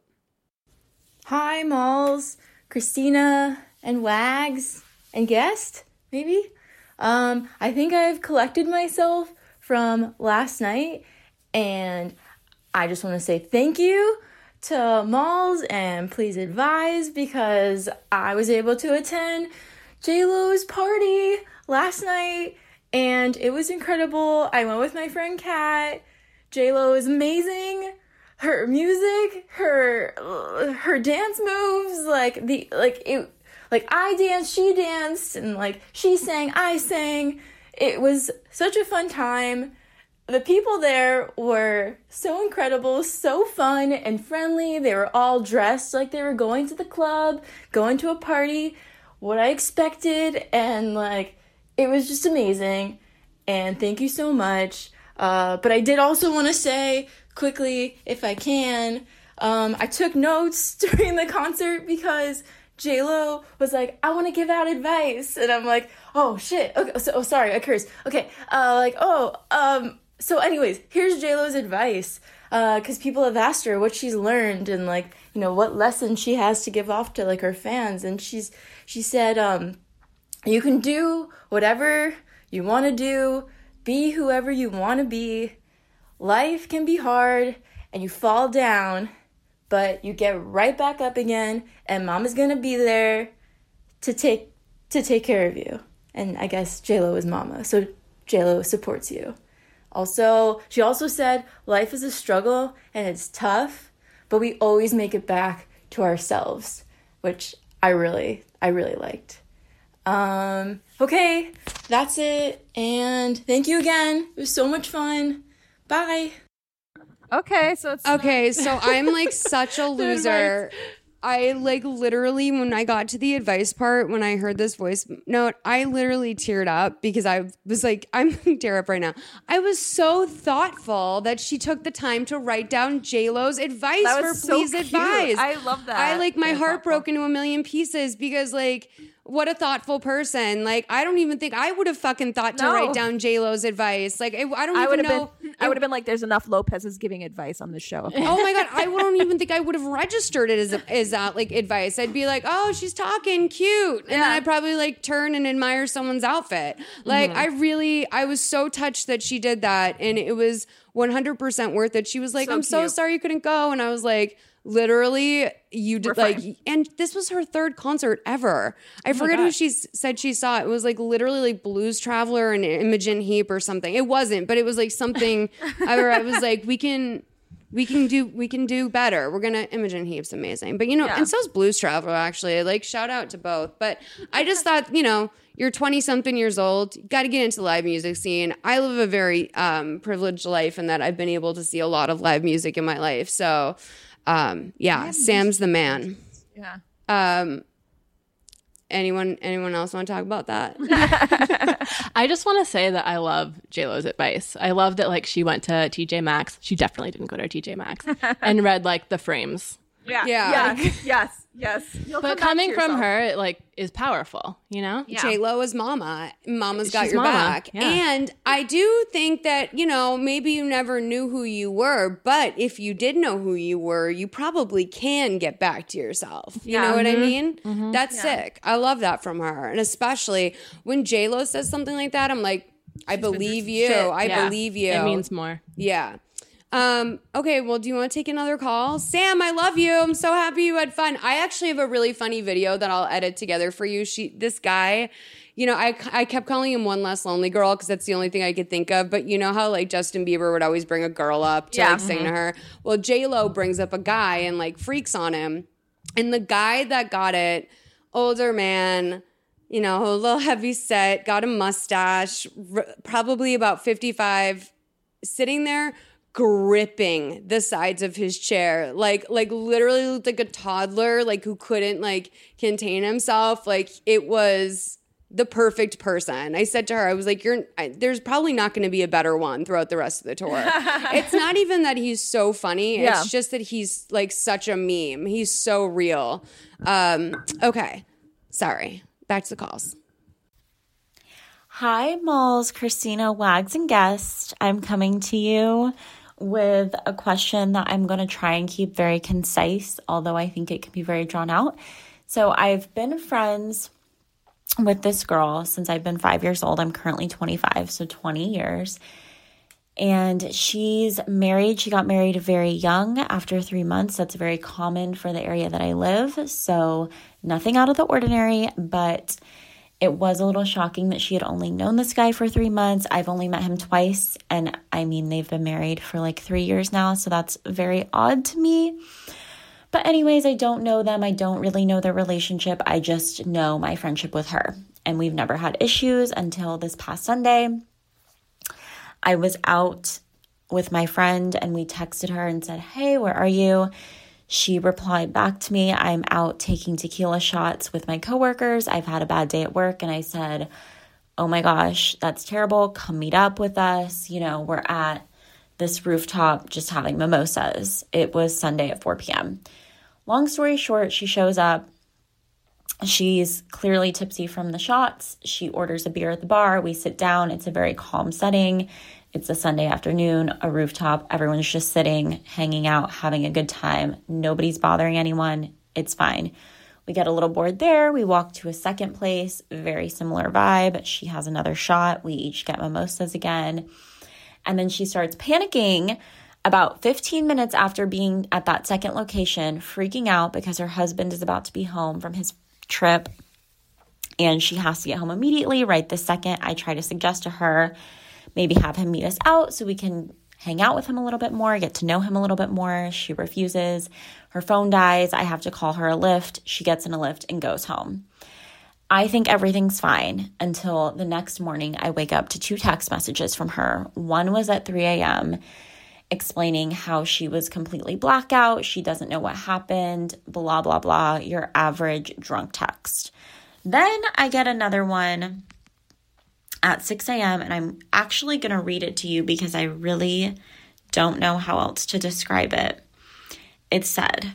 Hi, Malls, Christina, and Wags, and guest, maybe? I think I've collected myself from last night, and I just want to say thank you to Malls and Please Advise, because I was able to attend J-Lo's party last night. And it was incredible. I went with my friend Kat. J-Lo is amazing. Her music, her dance moves, I danced, she danced, and she sang, I sang. It was such a fun time. The people there were so incredible, so fun and friendly. They were all dressed like they were going to the club, going to a party, what I expected, and it was just amazing, and thank you so much. But I did also want to say quickly, if I can, I took notes during the concert because J-Lo was like, I want to give out advice. And I'm like, oh, shit. Okay, sorry, I cursed. Okay, so anyways, here's J-Lo's advice. Because people have asked her what she's learned and, what lessons she has to give off to, her fans. And she said, you can do whatever you want to do, be whoever you want to be. Life can be hard and you fall down, but you get right back up again, and Mama's going to be there to take care of you. And I guess J-Lo is Mama, so J-Lo supports you. She also said life is a struggle and it's tough, but we always make it back to ourselves, which I really liked. Okay, that's it. And thank you again. It was so much fun. Bye. Okay, so I'm such a loser. I literally, when I got to the advice part, when I heard this voice note, I literally teared up because I was I'm going to tear up right now. I was so thoughtful that she took the time to write down J-Lo's advice for Please Advise. I love that. I my heart broke into a million pieces because what a thoughtful person. I don't even think I would have fucking thought to write down J-Lo's advice. I would have been like, there's enough Lopez's giving advice on the show. Okay. Oh my God. I don't even think I would have registered it as advice. I'd be like, oh, she's talking cute. And then I'd probably turn and admire someone's outfit. I was so touched that she did that. And it was 100% worth it. She was like, I'm so sorry you couldn't go. And I was like, literally, you did and this was her third concert ever. I forget who she said she saw. It was literally Blues Traveler and Imogen Heap or something. It wasn't, but it was something. I was like, we can We can do better. We're gonna Imogen Heap's amazing, but and so's Blues Traveler actually. Like shout out to both. But I just thought you're 20 something years old. You got to get into the live music scene. I live a very privileged life in that I've been able to see a lot of live music in my life. So Sam's the man. Yeah. Anyone else want to talk about that? I just want to say that I love JLo's advice. I love that like she went to TJ Maxx. She definitely didn't go to TJ Maxx and read like the frames. Yeah. Yes. But coming from her, it like is powerful, Yeah. JLo is mama. Mama's got your back. Yeah. And I do think that, maybe you never knew who you were, but if you did know who you were, you probably can get back to yourself. You know what I mean? Mm-hmm. That's sick. I love that from her. And especially when JLo says something like that, I'm like, I believe you. I believe you. It means more. Yeah. Okay, well, do you want to take another call? Sam, I love you. I'm so happy you had fun. I actually have a really funny video that I'll edit together for you. This guy, I kept calling him One Less Lonely Girl because that's the only thing I could think of. But you know how like Justin Bieber would always bring a girl up to sing to her? Well, JLo brings up a guy and like freaks on him. And the guy that got it, older man, a little heavy set, got a mustache, probably about 55, sitting there gripping the sides of his chair, like literally looked like a toddler, like who couldn't like contain himself. Like it was the perfect person. I said to her, I was like, there's probably not going to be a better one throughout the rest of the tour. It's not even that he's so funny. Yeah. It's just that he's like such a meme. He's so real. Okay. Sorry. Back to the calls. Hi, Malls, Christina, Wags, and Guest. I'm coming to you with a question that I'm going to try and keep very concise, although I think it can be very drawn out. So I've been friends with this girl since I've been 5 years old. I'm currently 25, so 20 years. And she's married. She got married very young, after 3 months. That's very common for the area that I live. So nothing out of the ordinary, but it was a little shocking that she had only known this guy for 3 months. I've only met him twice, and I mean, they've been married for like 3 years now, so that's very odd to me. But anyways, I don't know them. I don't really know their relationship. I just know my friendship with her, and we've never had issues until this past Sunday. I was out with my friend, and we texted her and said, "Hey, where are you?" She replied back to me, "I'm out taking tequila shots with my coworkers. I've had a bad day at work." And I said, "Oh my gosh, that's terrible. Come meet up with us. We're at this rooftop just having mimosas." It was Sunday at 4 p.m. Long story short, she shows up. She's clearly tipsy from the shots. She orders a beer at the bar. We sit down. It's a very calm setting. It's a Sunday afternoon, a rooftop. Everyone's just sitting, hanging out, having a good time. Nobody's bothering anyone. It's fine. We get a little bored there. We walk to a second place, very similar vibe. She has another shot. We each get mimosas again. And then she starts panicking about 15 minutes after being at that second location, freaking out because her husband is about to be home from his trip. And she has to get home immediately, right this second. I try to suggest to her, maybe have him meet us out so we can hang out with him a little bit more, get to know him a little bit more. She refuses. Her phone dies. I have to call her a Lyft. She gets in a Lyft and goes home. I think everything's fine until the next morning. I wake up to 2 text messages from her. One was at 3 a.m. explaining how she was completely blackout. She doesn't know what happened, blah, blah, blah. Your average drunk text. Then I get another one at 6 a.m. and I'm actually going to read it to you because I really don't know how else to describe it. It said,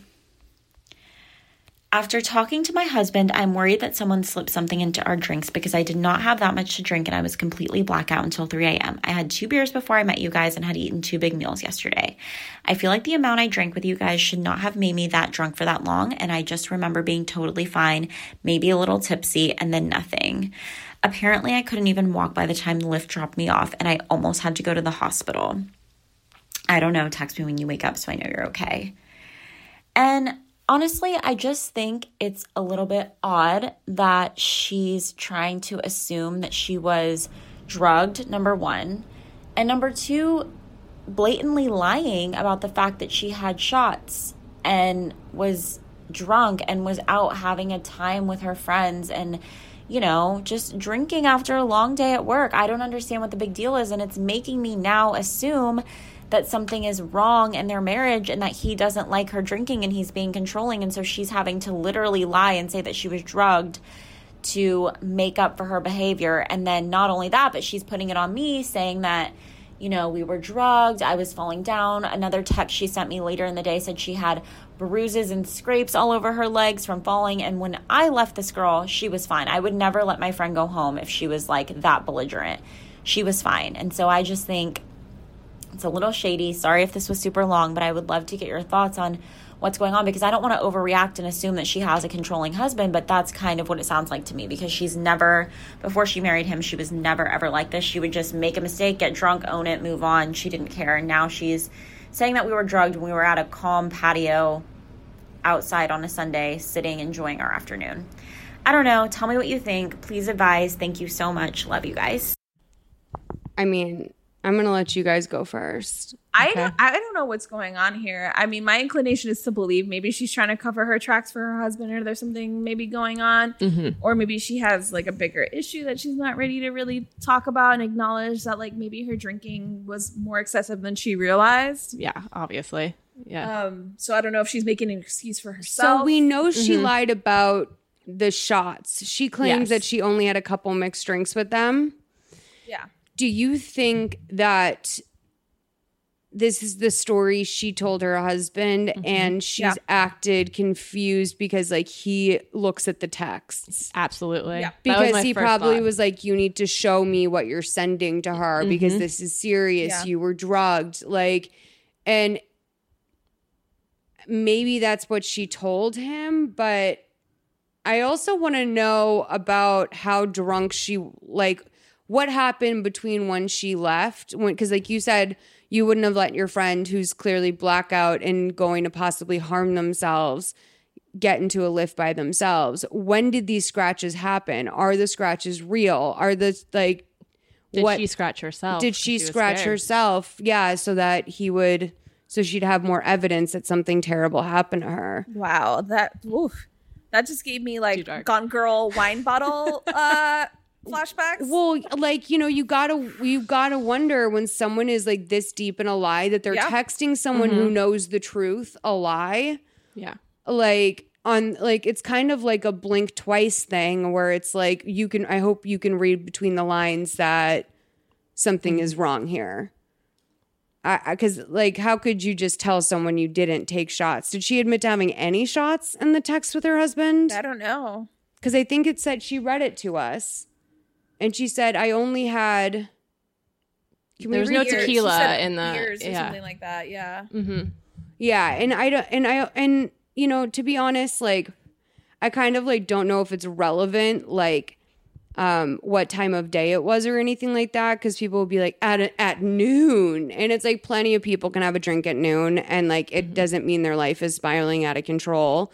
"After talking to my husband, I'm worried that someone slipped something into our drinks because I did not have that much to drink and I was completely blackout until 3 a.m. I had 2 beers before I met you guys and had eaten 2 big meals yesterday. I feel like the amount I drank with you guys should not have made me that drunk for that long, and I just remember being totally fine, maybe a little tipsy, and then nothing. Apparently, I couldn't even walk by the time the Lyft dropped me off, and I almost had to go to the hospital. I don't know, text me when you wake up so I know you're okay." And honestly, I just think it's a little bit odd that she's trying to assume that she was drugged, number one. And number two, blatantly lying about the fact that she had shots and was drunk and was out having a time with her friends and, you know, just drinking after a long day at work. I don't understand what the big deal is, and it's making me now assume that something is wrong in their marriage and that he doesn't like her drinking and he's being controlling, and so she's having to literally lie and say that she was drugged to make up for her behavior. And then not only that, but she's putting it on me, saying that, you know, we were drugged, I was falling down. Another text she sent me later in the day said she had bruises and scrapes all over her legs from falling, and when I left this girl, she was fine. I would never let my friend go home if she was like that belligerent. She was fine. And so I just think it's a little shady. Sorry if this was super long, but I would love to get your thoughts on what's going on, because I don't want to overreact and assume that she has a controlling husband, but that's kind of what it sounds like to me, because she's never, before she married him, she was never ever like this. She would just make a mistake, get drunk, own it, move on. She didn't care. And now she's saying that we were drugged when we were at a calm patio outside on a Sunday, sitting, enjoying our afternoon. I don't know. Tell me what you think. Please advise. Thank you so much. Love you guys. I mean, I'm going to let you guys go first. I don't know what's going on here. I mean, my inclination is to believe maybe she's trying to cover her tracks for her husband, or there's something maybe going on. Or maybe she has like a bigger issue that she's not ready to really talk about and acknowledge, that like maybe her drinking was more excessive than she realized. Yeah, obviously. Yeah. So I don't know if she's making an excuse for herself. So we know she lied about the shots. She claims that she only had a couple mixed drinks with them. Yeah. Do you think that this is the story she told her husband and she's acted confused because like he looks at the texts? Absolutely. Yeah. Because he probably was like, you need to show me what you're sending to her because this is serious. Yeah. You were drugged. Like, and maybe that's what she told him, but I also want to know about how drunk she, like, what happened between when she left, because like you said, you wouldn't have let your friend who's clearly blackout and going to possibly harm themselves get into a lift by themselves. When did these scratches happen? Are the scratches real? Are the like did she scratch herself? Did she scratch herself? Yeah, so that she'd have more evidence that something terrible happened to her. Wow, that just gave me like Gone Girl wine bottle flashbacks. Well, like, you know, you gotta wonder when someone is like this deep in a lie that they're texting someone who knows the truth a lie. Yeah. Like it's kind of like a blink twice thing where it's like I hope you can read between the lines that something is wrong here. Because like, how could you just tell someone you didn't take shots? Did she admit to having any shots in the text with her husband? I don't know. Because I think it said she read it to us. And she said, I only had. There's no tequila in the beers or something like that. Yeah. Yeah, and you know, to be honest, like I kind of like don't know if it's relevant, like what time of day it was or anything like that, because people will be like at noon, and it's like plenty of people can have a drink at noon, and like it doesn't mean their life is spiraling out of control.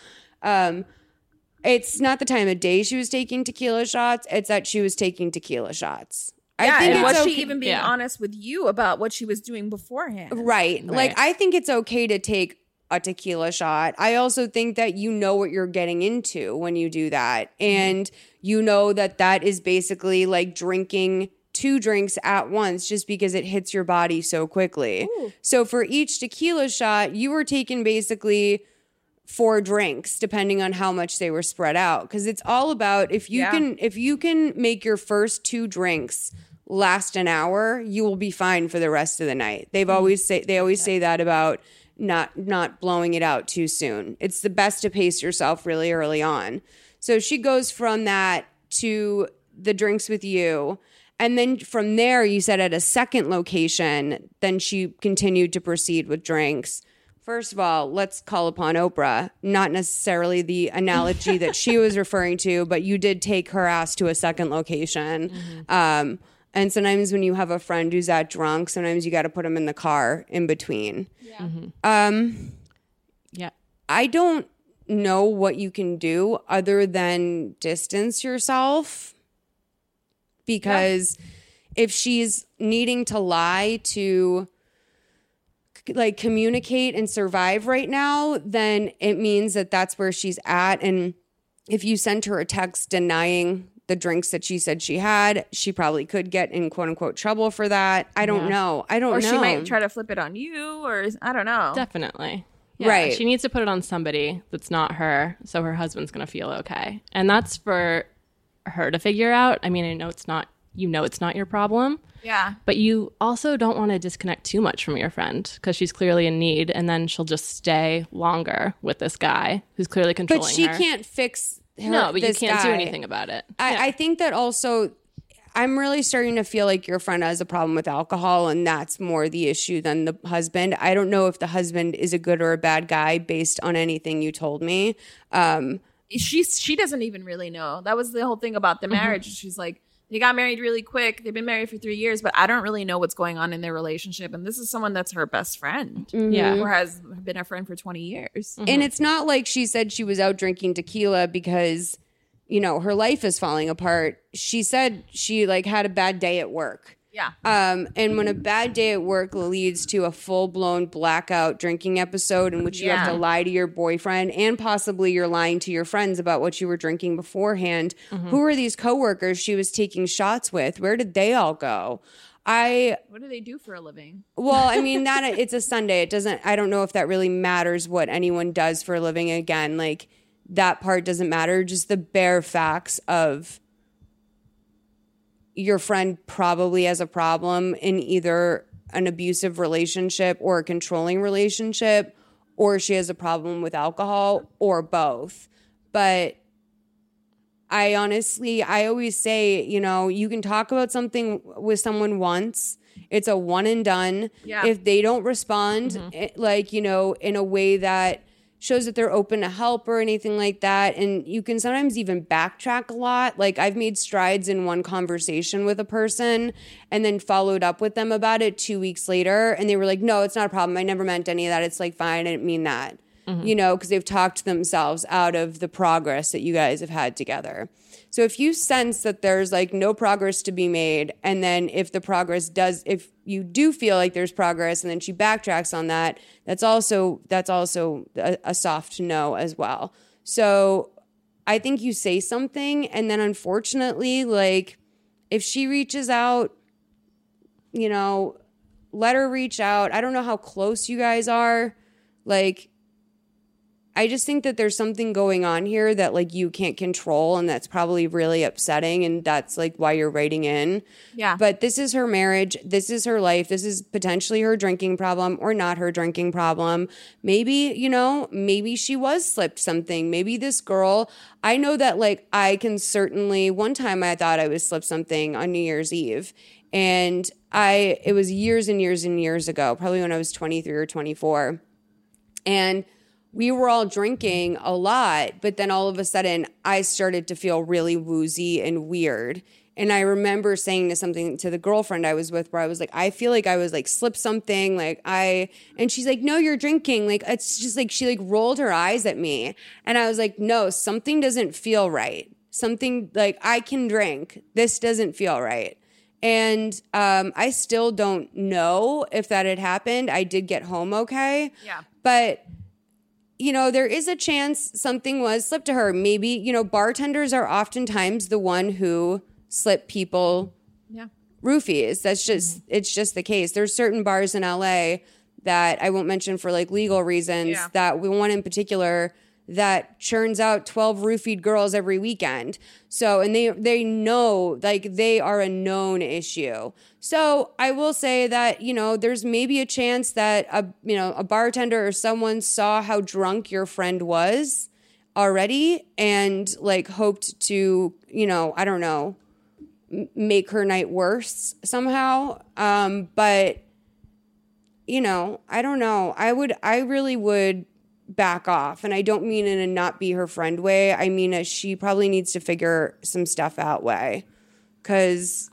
It's not the time of day she was taking tequila shots. It's that she was taking tequila shots. Yeah, I think and was she even being honest with you about what she was doing beforehand? Right. Like, I think it's okay to take a tequila shot. I also think that you know what you're getting into when you do that. And you know that is basically like drinking 2 drinks at once just because it hits your body so quickly. Ooh. So for each tequila shot, you were taking basically 4 drinks, depending on how much they were spread out. Because it's all about if you can make your first 2 drinks last an hour, you will be fine for the rest of the night. They always say that about not blowing it out too soon. It's the best to pace yourself really early on. So she goes from that to the drinks with you. And then from there, you said at a second location, then she continued to proceed with drinks. First of all, let's call upon Oprah. Not necessarily the analogy that she was referring to, but you did take her ass to a second location. And sometimes when you have a friend who's that drunk, sometimes you got to put them in the car in between. Yeah. I don't know what you can do other than distance yourself, because if she's needing to lie to like communicate and survive right now, then it means that that's where she's at. And if you sent her a text denying the drinks that she said she had, she probably could get in quote unquote trouble for that. I don't know. Or she might try to flip it on you, or I don't know. Definitely. Yeah, right. She needs to put it on somebody that's not her, so her husband's going to feel okay. And that's for her to figure out. I mean, I know it's not your problem. Yeah. But you also don't want to disconnect too much from your friend because she's clearly in need, and then she'll just stay longer with this guy who's clearly controlling her. But she can't fix her. No, but you can't do anything about it. I think that also, I'm really starting to feel like your friend has a problem with alcohol, and that's more the issue than the husband. I don't know if the husband is a good or a bad guy based on anything you told me. She doesn't even really know. That was the whole thing about the marriage. She's like, they got married really quick. They've been married for 3 years, but I don't really know what's going on in their relationship. And this is someone that's her best friend. Yeah. Or has been a friend for 20 years. And it's not like she said she was out drinking tequila because, you know, her life is falling apart. She said she like had a bad day at work. Yeah. And when a bad day at work leads to a full-blown blackout drinking episode in which you have to lie to your boyfriend and possibly you're lying to your friends about what you were drinking beforehand, who are these coworkers she was taking shots with? Where did they all go? What do they do for a living? Well, I mean, that it's a Sunday. I don't know if that really matters what anyone does for a living. Again, like that part doesn't matter. Just the bare facts of your friend probably has a problem in either an abusive relationship or a controlling relationship, or she has a problem with alcohol, or both. But I always say, you know, you can talk about something with someone once. It's a one and done. Yeah. If they don't respond, like, you know, in a way that shows that they're open to help or anything like that. And you can sometimes even backtrack a lot. Like I've made strides in one conversation with a person and then followed up with them about it 2 weeks later. And they were like, no, it's not a problem. I never meant any of that. It's like, fine. I didn't mean that, you know, because they've talked themselves out of the progress that you guys have had together. So if you sense that there's like no progress to be made, and then if you do feel like there's progress and then she backtracks on that, that's also a soft no as well. So I think you say something, and then unfortunately, like if she reaches out, you know, let her reach out. I don't know how close you guys are. Like, I just think that there's something going on here that like you can't control, and that's probably really upsetting, and that's like why you're writing in. Yeah. But this is her marriage. This is her life. This is potentially her drinking problem or not her drinking problem. Maybe, you know, maybe she was slipped something. Maybe this girl, I know that like I can certainly, one time I thought I was slipped something on New Year's Eve, and it was years and years and years ago, probably when I was 23 or 24. And we were all drinking a lot, but then all of a sudden I started to feel really woozy and weird. And I remember saying something to the girlfriend I was with where I was like, I feel like I was like slipped something. And she's like, no, you're drinking. Like, it's just like, she like rolled her eyes at me. And I was like, no, something doesn't feel right. Something like I can drink. This doesn't feel right. And I still don't know if that had happened. I did get home okay. Yeah. But you know, there is a chance something was slipped to her. Maybe, you know, bartenders are oftentimes the one who slip people roofies. That's just, it's just the case. There's certain bars in LA that I won't mention for like legal reasons, that one in particular that churns out 12 roofied girls every weekend. So, and they know, like, they are a known issue. So I will say that, you know, there's maybe a chance that a bartender or someone saw how drunk your friend was already and like hoped to, you know, I don't know, make her night worse somehow. But you know, I don't know. I really would back off. And I don't mean in a not be her friend way. I mean, as she probably needs to figure some stuff out way. Because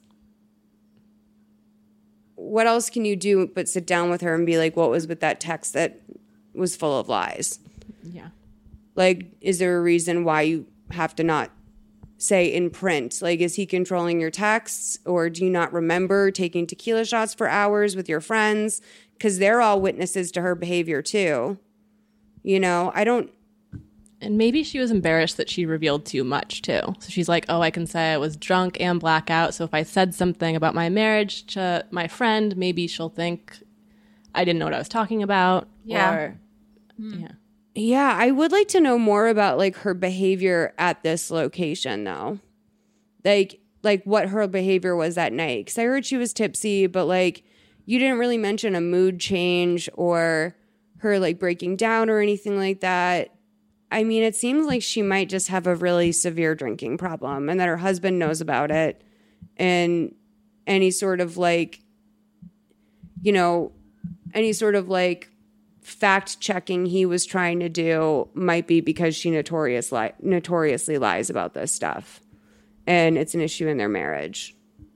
what else can you do but sit down with her and be like, what was with that text that was full of lies? Yeah. Like, is there a reason why you have to not say in print? Like, is he controlling your texts? Or do you not remember taking tequila shots for hours with your friends? because they're all witnesses to her behavior too. You know, And maybe she was embarrassed that she revealed too much, too. So she's like, oh, I can say I was drunk and blackout. So if I said something about my marriage to my friend, maybe she'll think I didn't know what I was talking about. Yeah. Yeah, I would like to know more about, like, her behavior at this location, though. Like what her behavior was that night. Because I heard she was tipsy, but, like, you didn't really mention a mood change or her, like, breaking down or anything like that. I mean, it seems like she might just have a really severe drinking problem and that her husband knows about it. And any sort of like, you know, any sort of like fact checking he was trying to do might be because she notoriously lies about this stuff. And it's an issue in their marriage.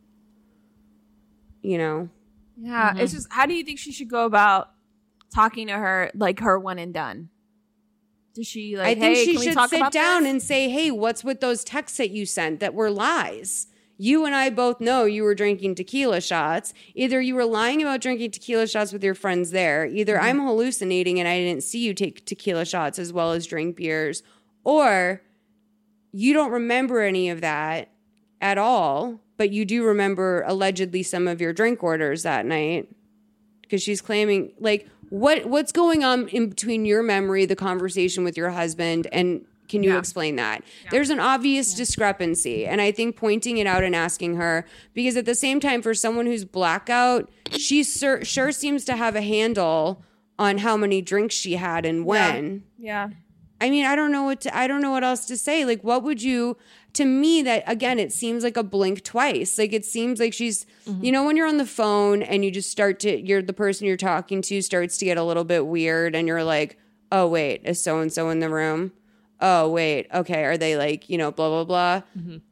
You know? Yeah. It's just, how do you think she should go about talking to her, like her one and done? Does she like, I think hey, she can should we talk sit about down this? and say, hey, what's with those texts that you sent that were lies? You and I both know you were drinking tequila shots. Either you were lying about drinking tequila shots with your friends there. Either I'm hallucinating and I didn't see you take tequila shots as well as drink beers. Or you don't remember any of that at all, but you do remember allegedly some of your drink orders that night. Because she's claiming, like, what's going on in between your memory, the conversation with your husband, and can you explain that? Yeah. There's an obvious discrepancy, and I think pointing it out and asking her, because at the same time, for someone who's blackout, she sure seems to have a handle on how many drinks she had and when. Yeah. I mean, I don't know what else to say. Like, what would you? To me, that again, it seems like a blink twice. Like, it seems like she's, you know, when you're on the phone and you just the person you're talking to starts to get a little bit weird, and you're like, oh wait, is so and so in the room? Oh wait, okay, are they like, you know, blah blah blah.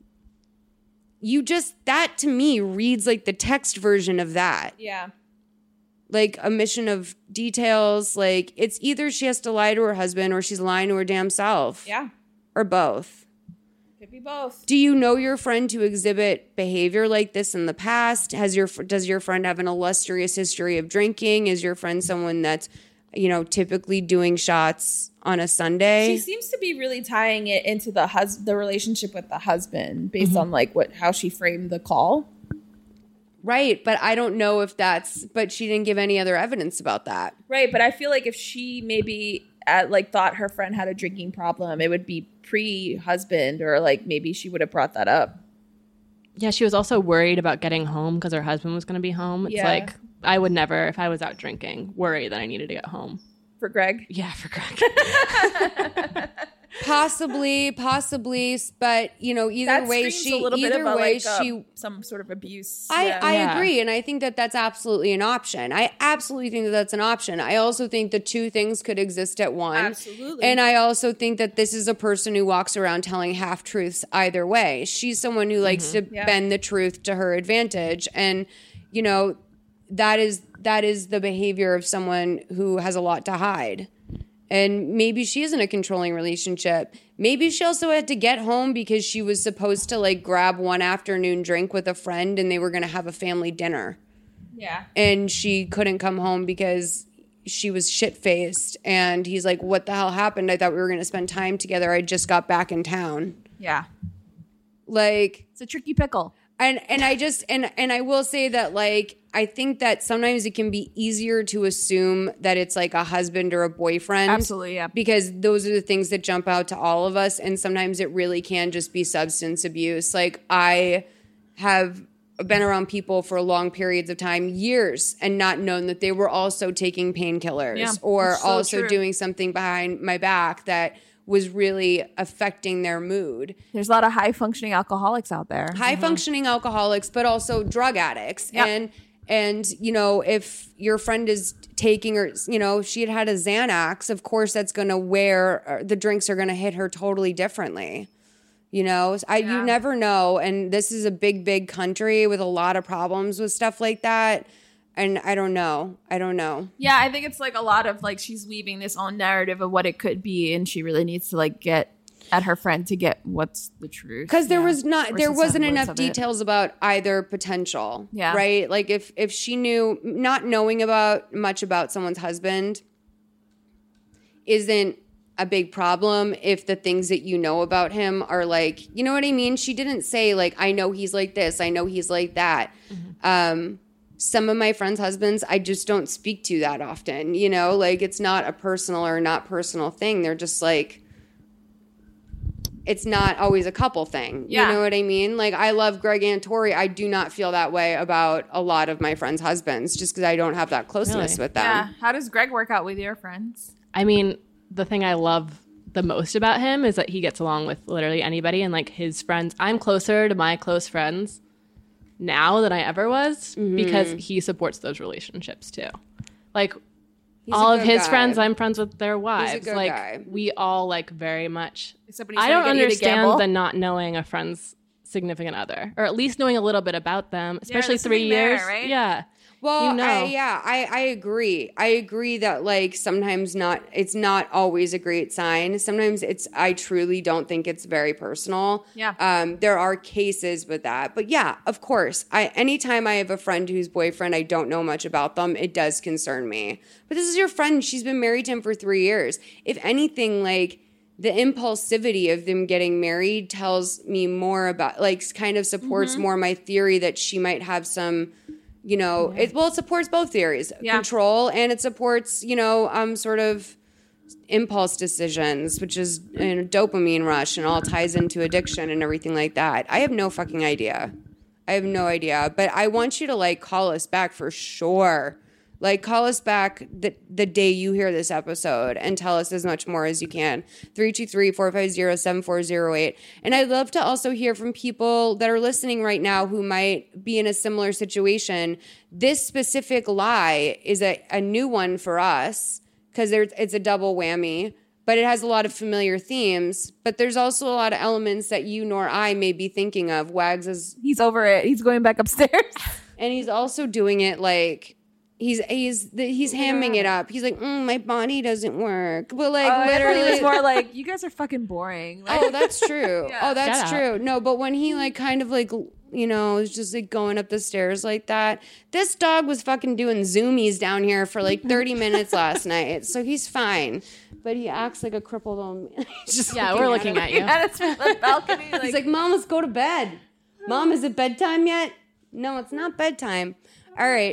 That to me reads like the text version of that. Yeah. Like omission of details. Like, it's either she has to lie to her husband or she's lying to her damn self. Yeah. Or both. Could be both. Do you know your friend to exhibit behavior like this in the past? Does your friend have an illustrious history of drinking? Is your friend someone that's, you know, typically doing shots on a Sunday? She seems to be really tying it into the relationship with the husband based on like how she framed the call. Right, but I don't know if but she didn't give any other evidence about that. Right, but I feel like if she maybe thought her friend had a drinking problem, it would be pre-husband, or like maybe she would have brought that up. Yeah, she was also worried about getting home because her husband was going to be home. It's like, I would never, if I was out drinking, worry that I needed to get home. For Greg? Yeah, for Greg. Possibly, but you know, either way, some sort of abuse. I agree, and I think that that's absolutely an option. I absolutely think that that's an option. I also think the two things could exist at once. Absolutely, and I also think that this is a person who walks around telling half truths either way. She's someone who likes to bend the truth to her advantage, and you know, that is the behavior of someone who has a lot to hide. And maybe she is in a controlling relationship. Maybe she also had to get home because she was supposed to like grab one afternoon drink with a friend and they were going to have a family dinner. Yeah. And she couldn't come home because she was shit-faced. And he's like, what the hell happened? I thought we were going to spend time together. I just got back in town. Yeah. Like, it's a tricky pickle. And I will say that, like, I think that sometimes it can be easier to assume that it's like a husband or a boyfriend. Absolutely, yeah. Because those are the things that jump out to all of us. And sometimes it really can just be substance abuse. Like, I have been around people for long periods of time, years, and not known that they were also taking painkillers or also doing something behind my back that was really affecting their mood. There's a lot of high-functioning alcoholics out there. High-functioning alcoholics, but also drug addicts. Yep. And, you know, if your friend is taking, or, you know, she had a Xanax, of course that's going to the drinks are going to hit her totally differently. You know, you never know. And this is a big, big country with a lot of problems with stuff like that. And I don't know. Yeah, I think it's like a lot of like she's weaving this own narrative of what it could be, and she really needs to like get at her friend to get what's the truth. Because there wasn't enough details about either potential. Yeah. Right? Like if she knew, not knowing much about someone's husband isn't a big problem if the things that you know about him are like, you know what I mean? She didn't say like, I know he's like this, I know he's like that. Mm-hmm. Some of my friends' husbands, I just don't speak to that often, you know? Like it's not a personal or not personal thing. They're just like, it's not always a couple thing. You know what I mean? Like I love Greg and Tori. I do not feel that way about a lot of my friends' husbands just because I don't have that closeness with them. Yeah. How does Greg work out with your friends? I mean, the thing I love the most about him is that he gets along with literally anybody, and like his friends, I'm closer to my close friends now than I ever was because he supports those relationships too. Like all of his friends, I'm friends with their wives. Like we all like very much. I don't understand the not knowing a friend's significant other, or at least knowing a little bit about them, especially 3 years. Right? Yeah. Well, I agree. I agree that like sometimes it's not always a great sign. Sometimes I truly don't think it's very personal. Yeah. There are cases with that. But yeah, of course. Anytime I have a friend whose boyfriend, I don't know much about them, it does concern me. But this is your friend. She's been married to him for 3 years. If anything, like the impulsivity of them getting married tells me more about, like kind of supports more my theory that she might have some, you know, it supports both theories, control, and it supports, you know, sort of impulse decisions, which is a dopamine rush and all ties into addiction and everything like that. I have no fucking idea. I have no idea. But I want you to like call us back for sure. Like call us back the day you hear this episode and tell us as much more as you can. 323-450-7408. And I'd love to also hear from people that are listening right now who might be in a similar situation. This specific lie is a new one for us because it's a double whammy, but it has a lot of familiar themes. But there's also a lot of elements that you nor I may be thinking of. Wags is... He's over it. He's going back upstairs. And he's also doing it like... He's hamming it up. He's like, my body doesn't work. But like literally, it's more like you guys are fucking boring. Like, oh, that's true. Oh, that's true. No, but when he like kind of like, you know, is just like going up the stairs like that. This dog was fucking doing zoomies down here for like 30 minutes last night. So he's fine. But he acts like a crippled old man. We're looking at you. And it's the balcony. He's like, Mom, let's go to bed. Mom, is it bedtime yet? No, it's not bedtime. All right.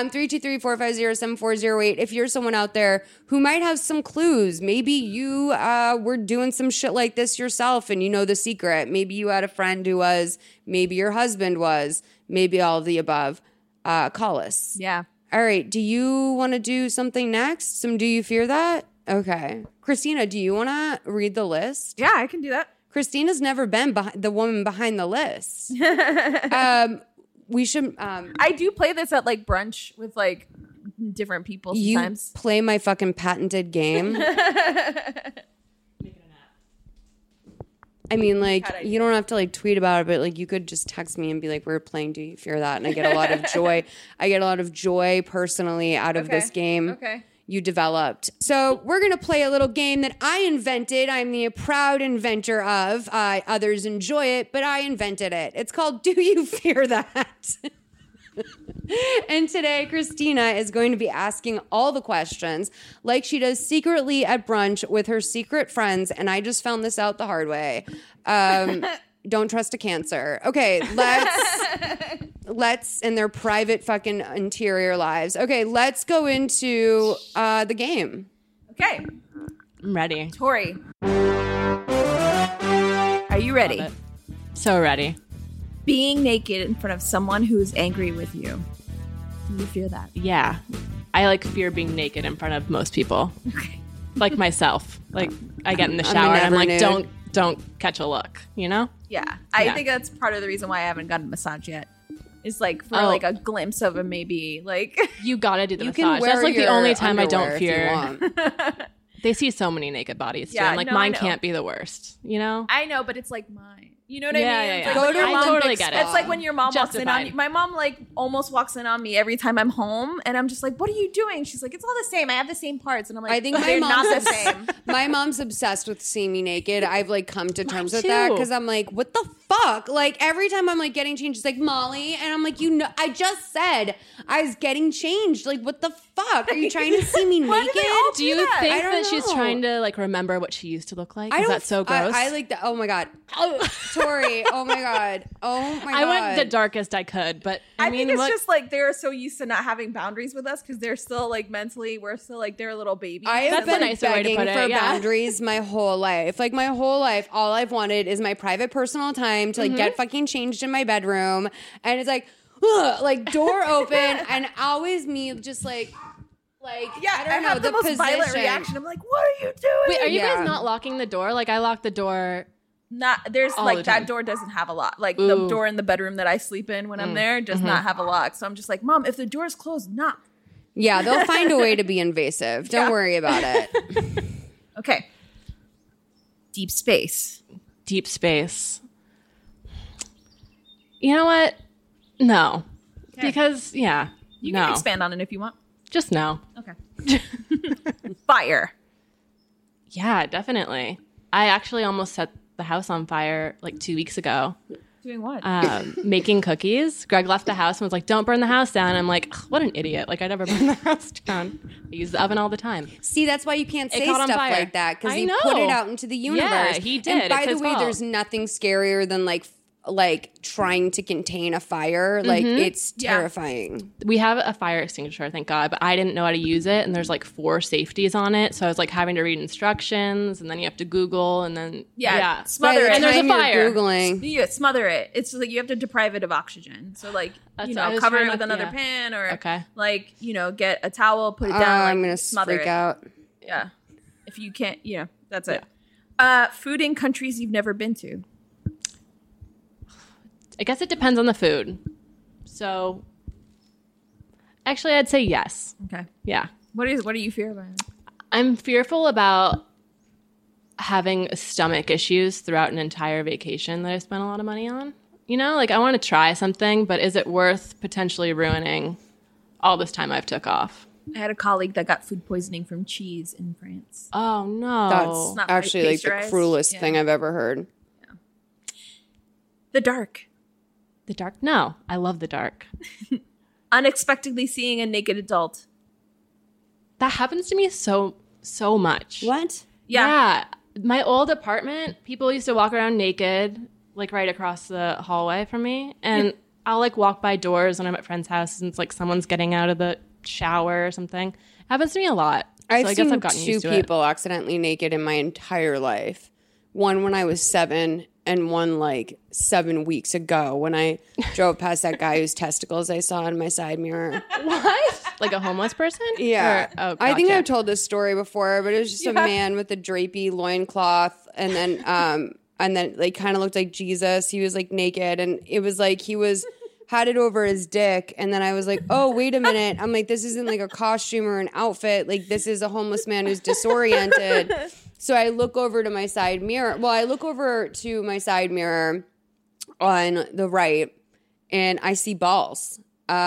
323-450-7408. If you're someone out there who might have some clues, maybe you were doing some shit like this yourself and you know the secret. Maybe you had a friend who was, maybe your husband was, maybe all of the above. Call us. Yeah. All right. Do you want to do something next? Do you fear that? Okay. Christina, do you want to read the list? Yeah, I can do that. Christina's never been the woman behind the list. We should. I do play this at like brunch with like different people sometimes. You play my fucking patented game. I mean, like, you don't have to like tweet about it, but like you could just text me and be like, "We're playing. Do you fear that?" And I get a lot of joy. I get a lot of joy personally out of this game. You developed. So we're going to play a little game that I invented. I'm the proud inventor of. Others enjoy it, but I invented it. It's called Do You Fear That? And today, Christina is going to be asking all the questions like she does secretly at brunch with her secret friends. And I just found this out the hard way. Don't trust a Cancer. Okay, let's in their private fucking interior lives. Okay, let's go into the game. Okay. I'm ready. Tori. Are you ready? So ready. Being naked in front of someone who's angry with you. Do you fear that? Yeah. I like fear being naked in front of most people. Okay. Like myself. Like I get in the shower and I'm like, don't catch a look, you know? Yeah. I think that's part of the reason why I haven't gotten a massage yet. It's like for like a glimpse of a maybe like you gotta do the massage. That's like the only time I don't fear. They see so many naked bodies too. I'm like, mine can't be the worst, you know? I know, but it's like mine. You know what I mean? Yeah. Like Go to I totally get it. It's like when your mom walks in on you. Justified. My mom like almost walks in on me every time I'm home, and I'm just like, "What are you doing?" She's like, "It's all the same. I have the same parts." And I'm like, I think they're not the same. My mom's obsessed with seeing me naked. I've like come to terms with that because I'm like, what the fuck? Like every time I'm like getting changed, it's like Molly, and I'm like, you know, I just said I was getting changed. Like, what the fuck? Are you trying to see me naked? Do you think that she's trying to like remember what she used to look like? Is that so gross? I like that. Oh my god. Oh, Tori. Oh my god. Oh my god. I went the darkest I could, but I mean, think it's just like they're so used to not having boundaries with us because they're still like mentally, we're still like they're little babies. I have been nicer way to begging put it, for yeah. boundaries my whole life. Like my whole life, all I've wanted is my private personal time to like get fucking changed in my bedroom, and it's like door open, and always me just like. Yeah, I don't know have the most violent reaction. I'm like, what are you doing? Wait, are you guys not locking the door? Like I lock the door. Not there's all like the that time. door doesn't have a lock. Like the door in the bedroom that I sleep in when I'm there does not have a lock. So I'm just like, Mom, if the door's closed, knock. Yeah, they'll find a way to be invasive. Don't worry about it. Okay. Deep space. Deep space. You know what? No. Okay. Because You can expand on it if you want. Just no. Okay. Fire. Yeah, definitely. I actually almost set the house on fire like 2 weeks ago. Doing what? Making cookies. Greg left the house and was like, don't burn the house down. I'm like, what an idiot. Like, I never burn the house down. I use the oven all the time. See, that's why you can't say caught on stuff fire. like that because I he know. put it out into the universe. Yeah, he did. And by It's the his way, fault. there's nothing scarier than like trying to contain a fire. Like it's terrifying. We have a fire extinguisher, thank God, but I didn't know how to use it. And there's like 4 safeties on it. So I was like having to read instructions and then you have to Google and then, smother it. And there's a fire. Googling. Yeah, smother it. It's like you have to deprive it of oxygen. So like, I cover was it trying with to- another yeah. pan or Okay. like, get a towel, put it down. Like, I'm going to smother freak it. out. Yeah. If you can't, that's it. Food in countries you've never been to. I guess it depends on the food. So actually, I'd say yes. Okay. Yeah. What do you fear about it? I'm fearful about having stomach issues throughout an entire vacation that I spent a lot of money on. Like I want to try something, but is it worth potentially ruining all this time I've took off? I had a colleague that got food poisoning from cheese in France. Oh, no. That's not actually like the pasteurized. cruelest Yeah. thing I've ever heard. The dark. The dark? No. I love the dark. Unexpectedly seeing a naked adult. That happens to me so much. What? Yeah. My old apartment, people used to walk around naked, like right across the hallway from me. And I'll like walk by doors when I'm at friends' houses and it's like someone's getting out of the shower or something. It happens to me a lot. I've so I seen guess I've gotten 2 used to people accidentally naked in my entire life. One when I was 7 and one like 7 weeks ago when I drove past that guy whose testicles I saw in my side mirror. What? Like a homeless person? Yeah. Or, I think gotcha. I've told this story before, but it was just a man with a drapey loincloth and then like kind of looked like Jesus. He was like naked and it was like he had it over his dick. And then I was like, oh, wait a minute. I'm like, this isn't like a costume or an outfit. Like this is a homeless man who's disoriented. So I look over to my side mirror. Well, I look over to my side mirror on the right and I see balls.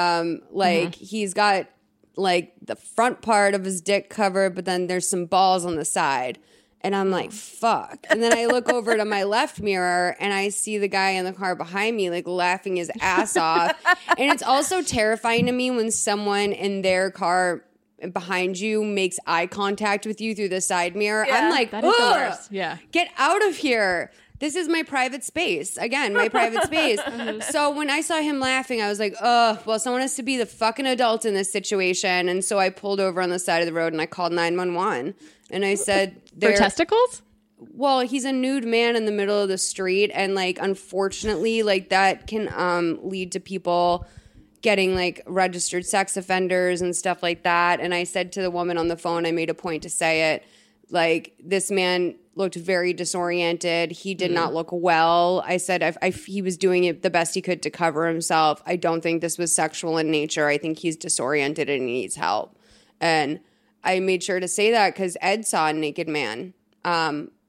He's got like the front part of his dick covered, but then there's some balls on the side. And I'm like, fuck. And then I look over to my left mirror and I see the guy in the car behind me, like laughing his ass off. And it's also terrifying to me when someone in their car behind you makes eye contact with you through the side mirror. Yeah, I'm like, That is the ugh, worst. Yeah. get out of here. This is my private space. Again, my private space. So when I saw him laughing, I was like, well, someone has to be the fucking adult in this situation. And so I pulled over on the side of the road and I called 911. And I said, For testicles? well, he's a nude man in the middle of the street. And like, unfortunately, like that can lead to people getting like registered sex offenders and stuff like that. And I said to the woman on the phone, I made a point to say it, like this man looked very disoriented. He did not look well. I said he was doing it the best he could to cover himself. I don't think this was sexual in nature. I think he's disoriented and he needs help. And I made sure to say that because Ed saw a naked man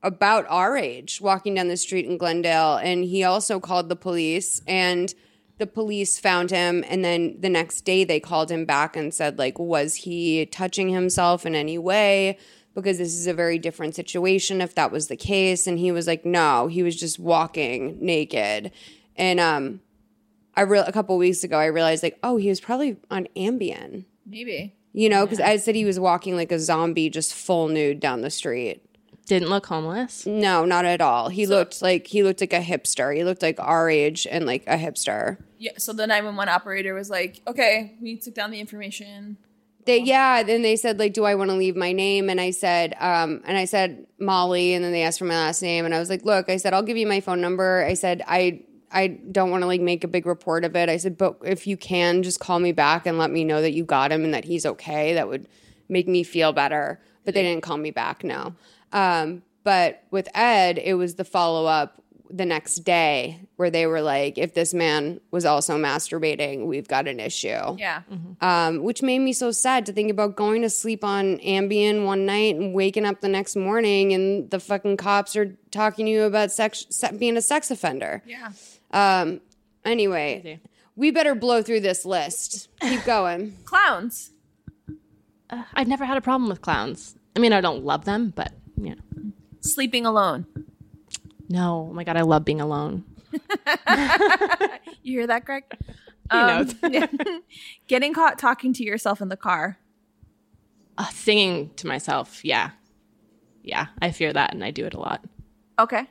about our age walking down the street in Glendale. And he also called the police, and the police found him. And then the next day they called him back and said, like, was he touching himself in any way? Because this is a very different situation if that was the case. And he was like, no, he was just walking naked. And a couple weeks ago, I realized, like, oh, he was probably on Ambien. Maybe. You know, because I said he was walking like a zombie, just full nude down the street. Didn't look homeless? No, not at all. He looked like a hipster. He looked like our age and like a hipster. Yeah, so the 911 operator was like, okay, we took down the information. Then they said, like, do I want to leave my name? And I said Molly, and then they asked for my last name. And I was like, look, I said, I'll give you my phone number. I said, I don't want to, like, make a big report of it. I said, but if you can, just call me back and let me know that you got him and that he's okay. That would make me feel better. But they didn't call me back, no. But with Ed, it was the follow-up the next day where they were like, if this man was also masturbating, we've got an issue. Yeah. Which made me so sad to think about going to sleep on Ambien one night and waking up the next morning and the fucking cops are talking to you about being a sex offender. Yeah. Anyway, crazy. We better blow through this list. Keep going. Clowns. I've never had a problem with clowns. I mean, I don't love them, but, you know. Sleeping alone. No. Oh, my God, I love being alone. You hear that, Greg? He knows. Getting caught talking to yourself in the car. Singing to myself, yeah. Yeah, I fear that, and I do it a lot. Okay.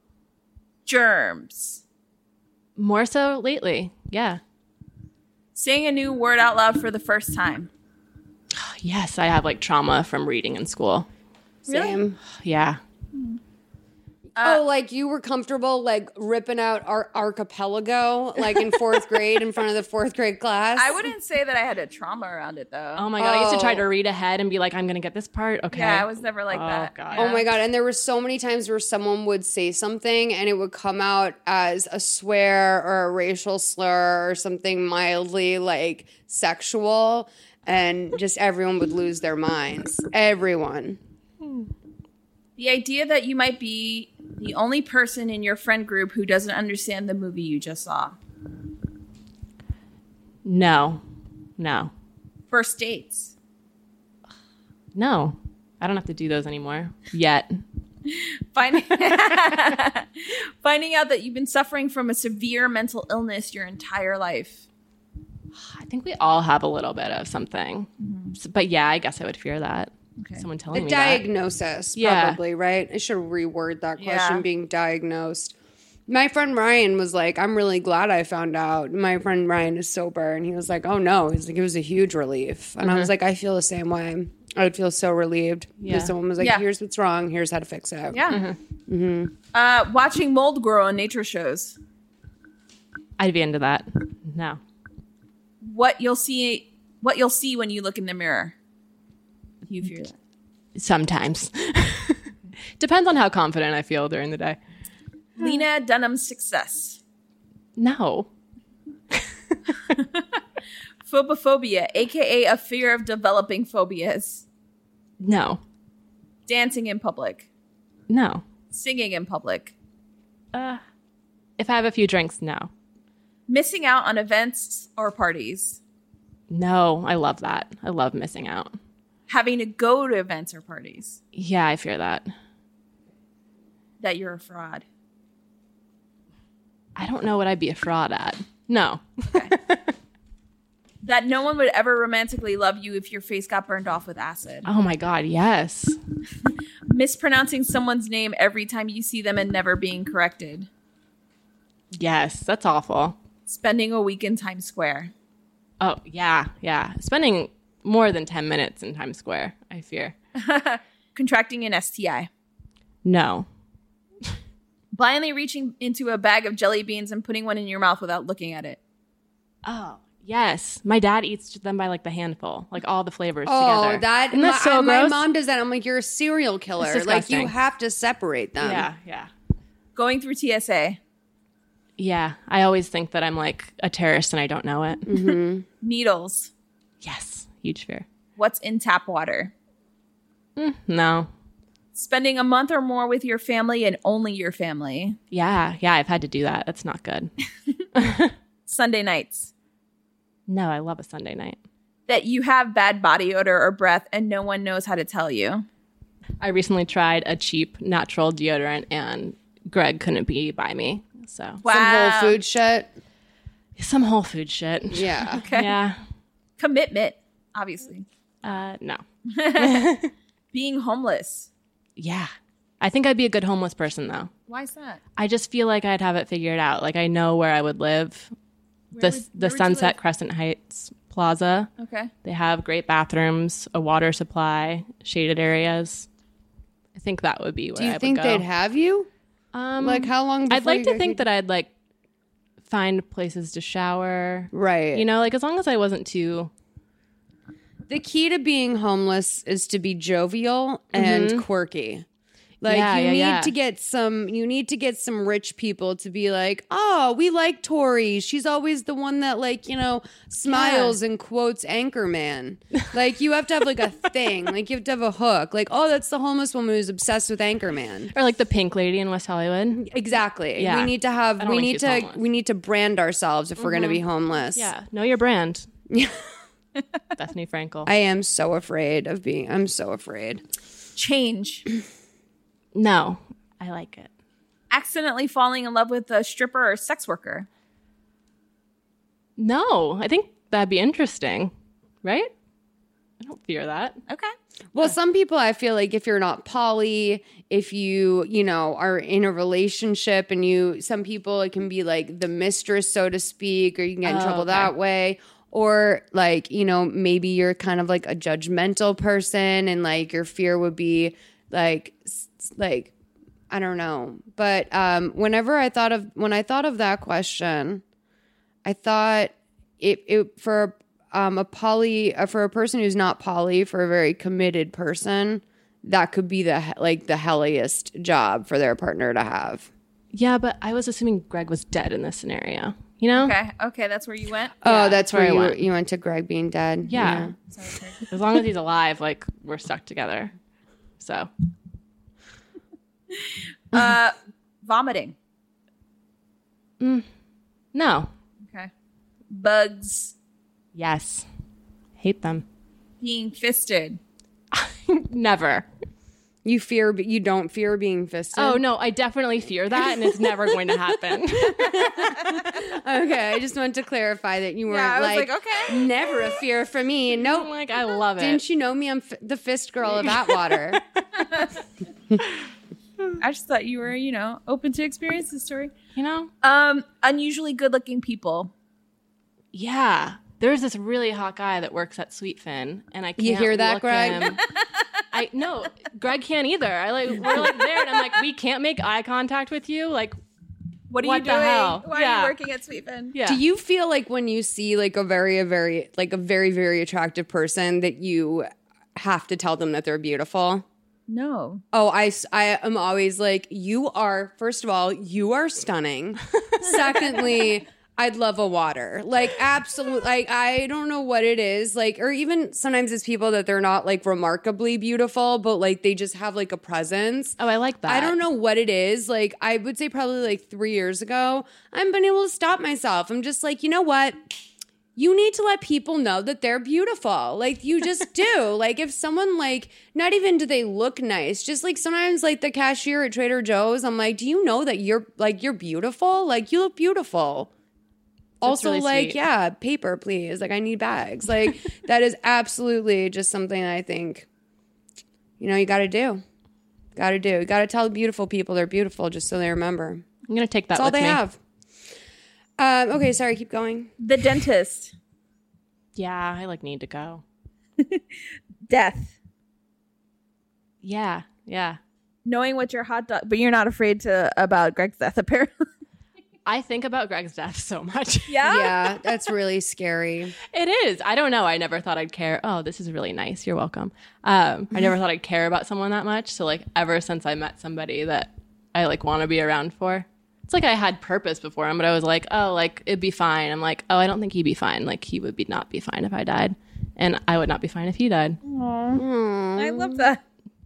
Germs. More so lately, yeah. Saying a new word out loud for the first time. Yes, I have, like, trauma from reading in school. Really? Same. Yeah. Like you were comfortable, like, ripping out our archipelago, like, in fourth grade in front of the fourth grade class? I wouldn't say that I had a trauma around it, though. Oh, my God. I used to try to read ahead and be like, I'm going to get this part. Okay. Yeah, I was never like that. God. Oh, my God. And there were so many times where someone would say something and it would come out as a swear or a racial slur or something mildly, like, sexual. And just everyone would lose their minds. Everyone. The idea that you might be the only person in your friend group who doesn't understand the movie you just saw. No. First dates. No. I don't have to do those anymore. Yet. Finding out that you've been suffering from a severe mental illness your entire life. I think we all have a little bit of something. Mm-hmm. But yeah, I guess I would fear that. Okay. Someone telling me diagnosis, probably, right? I should reword that question, being diagnosed. My friend Ryan was like, I'm really glad I found out. My friend Ryan is sober, and he was like, oh, no. He's like, it was a huge relief. And I was like, I feel the same way. I would feel so relieved. Because someone was like, here's what's wrong. Here's how to fix it. Yeah. Watching mold grow on nature shows. I'd be into that. No. What you'll see when you look in the mirror. You fear that? Sometimes. Depends on how confident I feel during the day. Lena Dunham's success. No. Phobophobia, a.k.a. a fear of developing phobias. No. Dancing in public. No. Singing in public. If I have a few drinks, no. Missing out on events or parties. No, I love that. I love missing out. Having to go to events or parties. Yeah, I fear that. That you're a fraud. I don't know what I'd be a fraud at. No. Okay. That no one would ever romantically love you if your face got burned off with acid. Oh my God, yes. Mispronouncing someone's name every time you see them and never being corrected. Yes, that's awful. Spending a week in Times Square. Oh, yeah. Spending more than 10 minutes in Times Square, I fear. Contracting an STI. No. Blindly reaching into a bag of jelly beans and putting one in your mouth without looking at it. Oh, yes. My dad eats them by, like, the handful, like all the flavors together. Oh, that's so gross? My mom does that. I'm like, you're a serial killer. Like, you have to separate them. Yeah. Going through TSA. Yeah, I always think that I'm like a terrorist and I don't know it. Mm-hmm. Needles. Yes, huge fear. What's in tap water? No. Spending a month or more with your family and only your family. Yeah, I've had to do that. That's not good. Sunday nights. No, I love a Sunday night. That you have bad body odor or breath and no one knows how to tell you. I recently tried a cheap natural deodorant and Greg couldn't be by me. So Some Whole Food shit. Some Whole Food shit. Yeah. Okay. Yeah. Commitment, obviously. No. Being homeless. Yeah. I think I'd be a good homeless person, though. Why is that? I just feel like I'd have it figured out. Like, I know where I would live. The Sunset Crescent Heights Plaza. Okay. They have great bathrooms, a water supply, shaded areas. I think that would be where I would go. Do you think they'd have you? Like, how long before I'd like to think that I'd, like, find places to shower. Right. You know, like, as long as I wasn't too... The key to being homeless is to be jovial and quirky. Like you need to get some rich people to be like, oh, we like Tori. She's always the one that like, you know, smiles and quotes Anchorman. Like you have to have like a thing. Like you have to have a hook. Like, oh, that's the homeless woman who's obsessed with Anchorman. Or like the pink lady in West Hollywood. Exactly. Yeah. We need to brand ourselves if we're gonna be homeless. Yeah. Know your brand. Yeah. Bethany Frankel. I'm so afraid. Change. No, I like it. Accidentally falling in love with a stripper or sex worker. No, I think that'd be interesting, right? I don't fear that. Okay. Well, some people, I feel like if you're not poly, if you know, are in a relationship and some people, it can be like the mistress, so to speak, or you can get in trouble that way. Or like, you know, maybe you're kind of like a judgmental person and like your fear would be like, I don't know. But when I thought of that question, I thought for a person who's not poly, for a very committed person, that could be the helliest job for their partner to have. Yeah, but I was assuming Greg was dead in this scenario. You know? Okay, that's where you went? Oh, that's where you went to Greg being dead. Yeah. As long as he's alive, like, we're stuck together. So. Vomiting. No. Okay. Bugs. Yes. Hate them. Being fisted. Never. You don't fear being fisted? Oh, no, I definitely fear that, and it's never going to happen. Okay, I just wanted to clarify that you weren't like, okay, never a fear for me. Nope. Like, I love it. Didn't you know me? I'm the fist girl of Atwater. I just thought you were, you know, open to experience this story. You know? Unusually good-looking people. Yeah. There's this really hot guy that works at Sweetfin, and I can't You hear that, look Greg? No, Greg can't either. We're like there, and I'm like, we can't make eye contact with you. Like, what are you doing? Why are you working at Sweetfin? Yeah. Do you feel like when you see like a very, very attractive person that you have to tell them that they're beautiful? No. Oh, I am always like, first of all, you are stunning. Secondly, I'd love a water. Like, absolutely. Like, I don't know what it is. Like, or even sometimes it's people that they're not like remarkably beautiful, but like they just have like a presence. Oh, I like that. I don't know what it is. Like, I would say probably like 3 years ago, I've been able to stop myself. I'm just like, you know what? You need to let people know that they're beautiful. Like, you just do. Like, if someone, like, not even do they look nice, just like sometimes, like, the cashier at Trader Joe's, I'm like, do you know that you're beautiful? Like, you look beautiful. Also, really like, sweet. yeah, paper, please. Like, I need bags. Like, that is absolutely just something I think, you know, you got to do. You got to tell beautiful people they're beautiful just so they remember. I'm going to take that That's all with they me. have. Okay, sorry, keep going. The dentist. Yeah, I need to go. Death. Yeah. Knowing what your hot dog, but you're not afraid about Greg's death, apparently. I think about Greg's death so much. Yeah? Yeah, that's really scary. It is. I don't know. I never thought I'd care. Oh, this is really nice. You're welcome. I never thought I'd care about someone that much. So, like, ever since I met somebody that I, like, want to be around for, it's like I had purpose before him, but I was like, oh, like, it'd be fine. I'm like, oh, I don't think he'd be fine. Like, he would not be fine if I died. And I would not be fine if he died. Aww. I love that.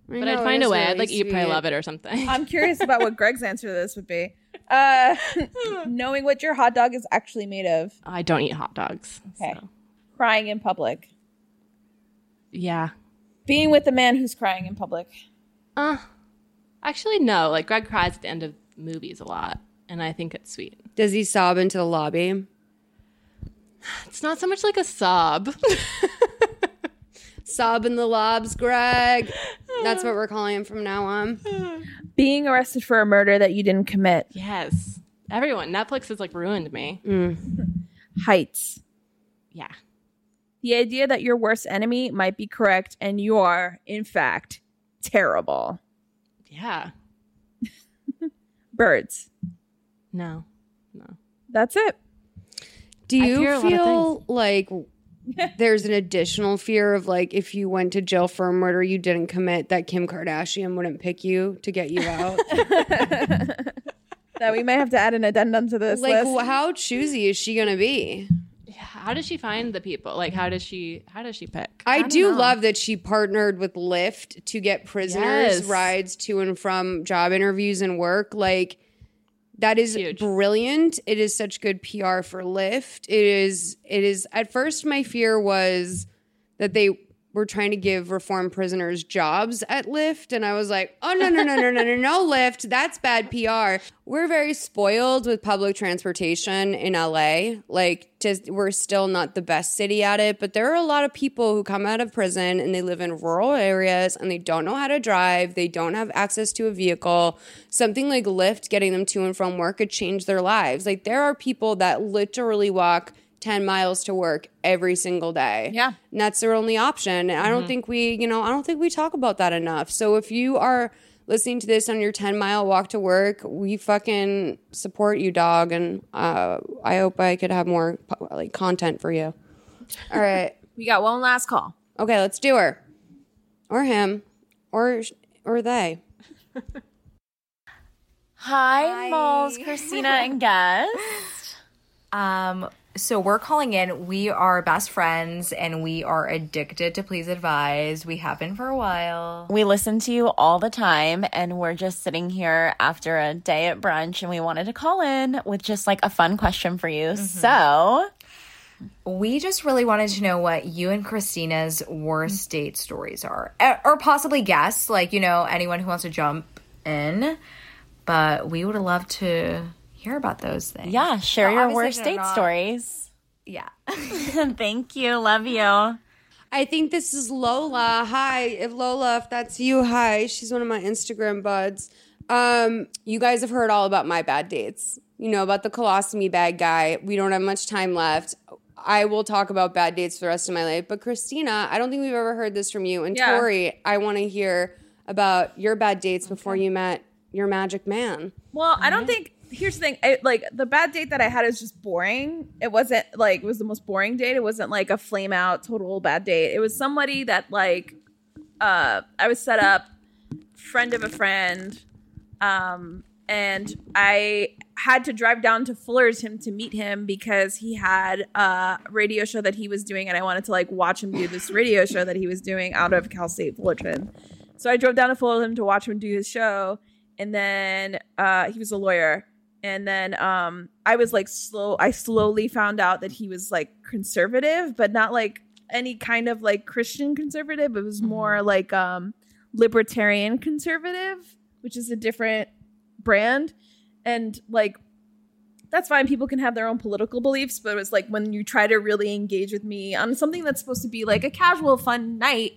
But I'd find a way. Really I'd like eat, pray, love it or something. I'm curious about what Greg's answer to this would be. Knowing what your hot dog is actually made of. I don't eat hot dogs. Okay. So. Crying in public. Yeah. Being with a man who's crying in public. Actually, no. Like, Greg cries at the end of movies a lot, and I think it's sweet. Does he sob into the lobby? It's not so much like a sob. Sob in the lobs, Greg. That's what we're calling him from now on. Being arrested for a murder that you didn't commit. Yes. Everyone. Netflix has, like, ruined me. Heights. Yeah. The idea that your worst enemy might be correct and you are, in fact, terrible. Yeah. Birds. No. That's it. Do you feel like there's an additional fear of, like, if you went to jail for a murder you didn't commit, that Kim Kardashian wouldn't pick you to get you out? That we might have to add an addendum to this list. Like, how choosy is she going to be? How does she find the people? Like, how does she pick? I do love that she partnered with Lyft to get prisoners rides to and from job interviews and work. Like, that is huge. Brilliant. It is such good PR for Lyft. It is. At first, my fear was that they were trying to give reformed prisoners jobs at Lyft. And I was like, oh, no, Lyft. That's bad PR. We're very spoiled with public transportation in LA. Like, we're still not the best city at it. But there are a lot of people who come out of prison and they live in rural areas and they don't know how to drive. They don't have access to a vehicle. Something like Lyft getting them to and from work could change their lives. Like, there are people that literally walk 10 miles to work every single day. Yeah. And that's their only option. And I don't think we talk about that enough. So if you are listening to this on your 10-mile walk to work, we fucking support you, dog. And I hope I could have more like content for you. All right. We got one last call. Okay, let's do her. Or him. Or they. Hi, Malls, Christina, and guest. So we're calling in. We are best friends and we are addicted to Please Advise. We have been for a while. We listen to you all the time and we're just sitting here after a day at brunch and we wanted to call in with just like a fun question for you. So we just really wanted to know what you and Christina's worst date stories are. Or possibly guests, like, you know, anyone who wants to jump in. But we would love to hear about those things. Yeah, share your worst date stories. Yeah. Thank you. Love you. I think this is Lola. Hi. If that's you, hi. She's one of my Instagram buds. You guys have heard all about my bad dates. You know, about the colostomy bag guy. We don't have much time left. I will talk about bad dates for the rest of my life. But Christina, I don't think we've ever heard this from you. And Tori, I want to hear about your bad dates before you met your magic man. Well, I don't think... Here's the thing, like the bad date that I had is just boring. It wasn't like, it was the most boring date. It wasn't like a flame out total bad date. It was somebody that like, I was set up, friend of a friend, and I had to drive down to Fullerton to meet him because he had a radio show that he was doing and I wanted to like watch him do this radio show that he was doing out of Cal State Fullerton. So I drove down to Fullerton to watch him do his show, and then he was a lawyer. And then I was like I slowly found out that he was like conservative, but not like any kind of like Christian conservative. It was more like libertarian conservative, which is a different brand. And like, that's fine. People can have their own political beliefs, but it was like when you try to really engage with me on something that's supposed to be like a casual, fun night,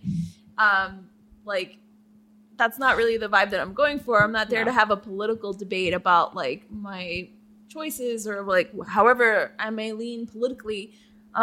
like, that's not really the vibe that I'm going for. I'm not there to have a political debate about like my choices or like however I may lean politically.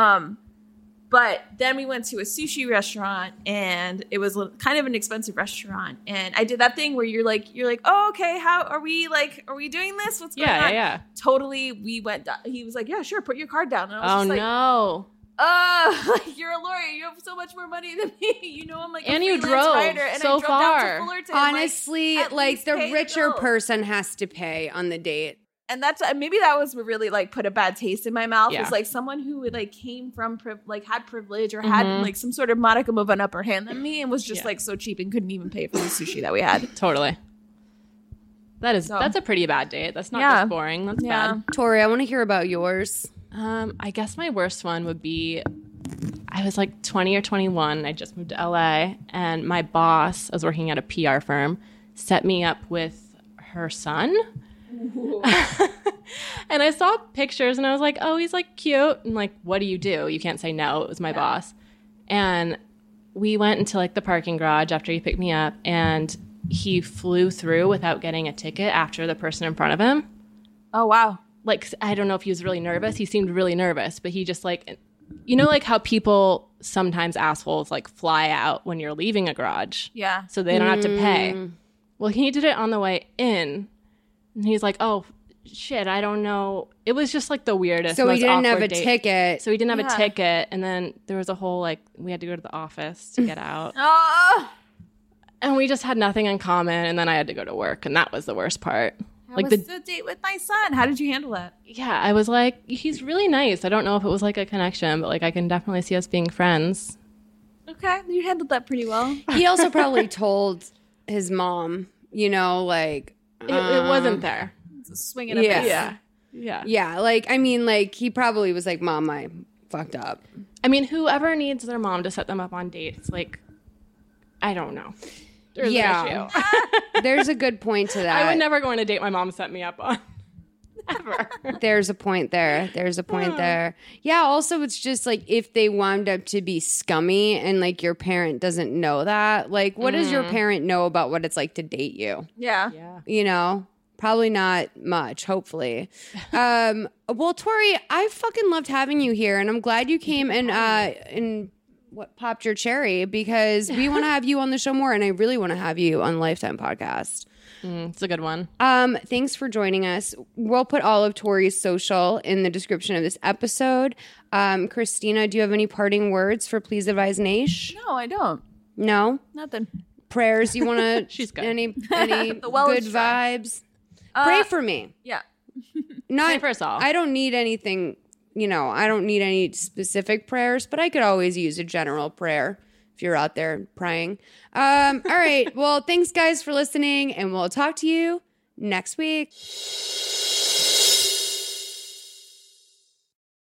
But then we went to a sushi restaurant and it was kind of an expensive restaurant. And I did that thing where you're like, oh, okay, are we doing this? What's going on? Yeah. Totally. We went, he was like, yeah, sure. Put your card down. And I was just like, no. You're a lawyer. You have so much more money than me. You know, I'm like and you drove writer, and so I drove far. Down to Fullerton, honestly, like the richer person has to pay on the date. And that's maybe that was what really like put a bad taste in my mouth. Yeah. Was like someone who like came from had privilege or had like some sort of modicum of an upper hand than me and was just like so cheap and couldn't even pay for the sushi that we had. Totally. That's a pretty bad date. That's not just boring. That's bad. Tori, I want to hear about yours. I guess my worst one would be I was like 20 or 21. I just moved to LA, and my boss, I was working at a PR firm, set me up with her son. And I saw pictures and I was like, oh, he's like cute. And like, what do? You can't say no. It was my boss. And we went into like the parking garage after he picked me up, and he flew through without getting a ticket after the person in front of him. Oh, wow. Like, I don't know if he was really nervous. He seemed really nervous, but he just like, you know, like how people sometimes assholes like fly out when you're leaving a garage. Yeah. So they don't have to pay. Well, he did it on the way in. And he's like, oh, shit, I don't know. It was just like the weirdest. So he didn't have a date. ticket. So he didn't have a ticket. And then there was a whole like, we had to go to the office to get out. And we just had nothing in common. And then I had to go to work. And that was the worst part. How was the date with my son? How did you handle that? Yeah, I was like, he's really nice. I don't know if it was like a connection, but like I can definitely see us being friends. Okay, you handled that pretty well. He also probably told his mom, you know, like... It wasn't there. Swinging a miss. Yeah, like, I mean, like, he probably was like, Mom, I fucked up. I mean, whoever needs their mom to set them up on dates, like, I don't know. There's an issue. There's a good point to that. I would never go on a date my mom set me up on. Ever. There's a point there. Yeah, also, it's just, like, if they wound up to be scummy and, like, your parent doesn't know that, like, what does your parent know about what it's like to date you? Yeah. You know? Probably not much, hopefully. Well, Tori, I fucking loved having you here, and I'm glad you came and what popped your cherry, because we want to have you on the show more, and I really want to have you on the Lifetime podcast. It's a good one. Thanks for joining us. We'll put all of Tori's social in the description of this episode. Christina, do you have any parting words for Please Advise Naish? No, I don't. No? Nothing. Prayers you want to... She's good. Any good vibes? Pray for me. Yeah. Pray for us all. I don't need anything, you know, I don't need any specific prayers, but I could always use a general prayer if you're out there praying. All right. Well, thanks guys for listening, and we'll talk to you next week.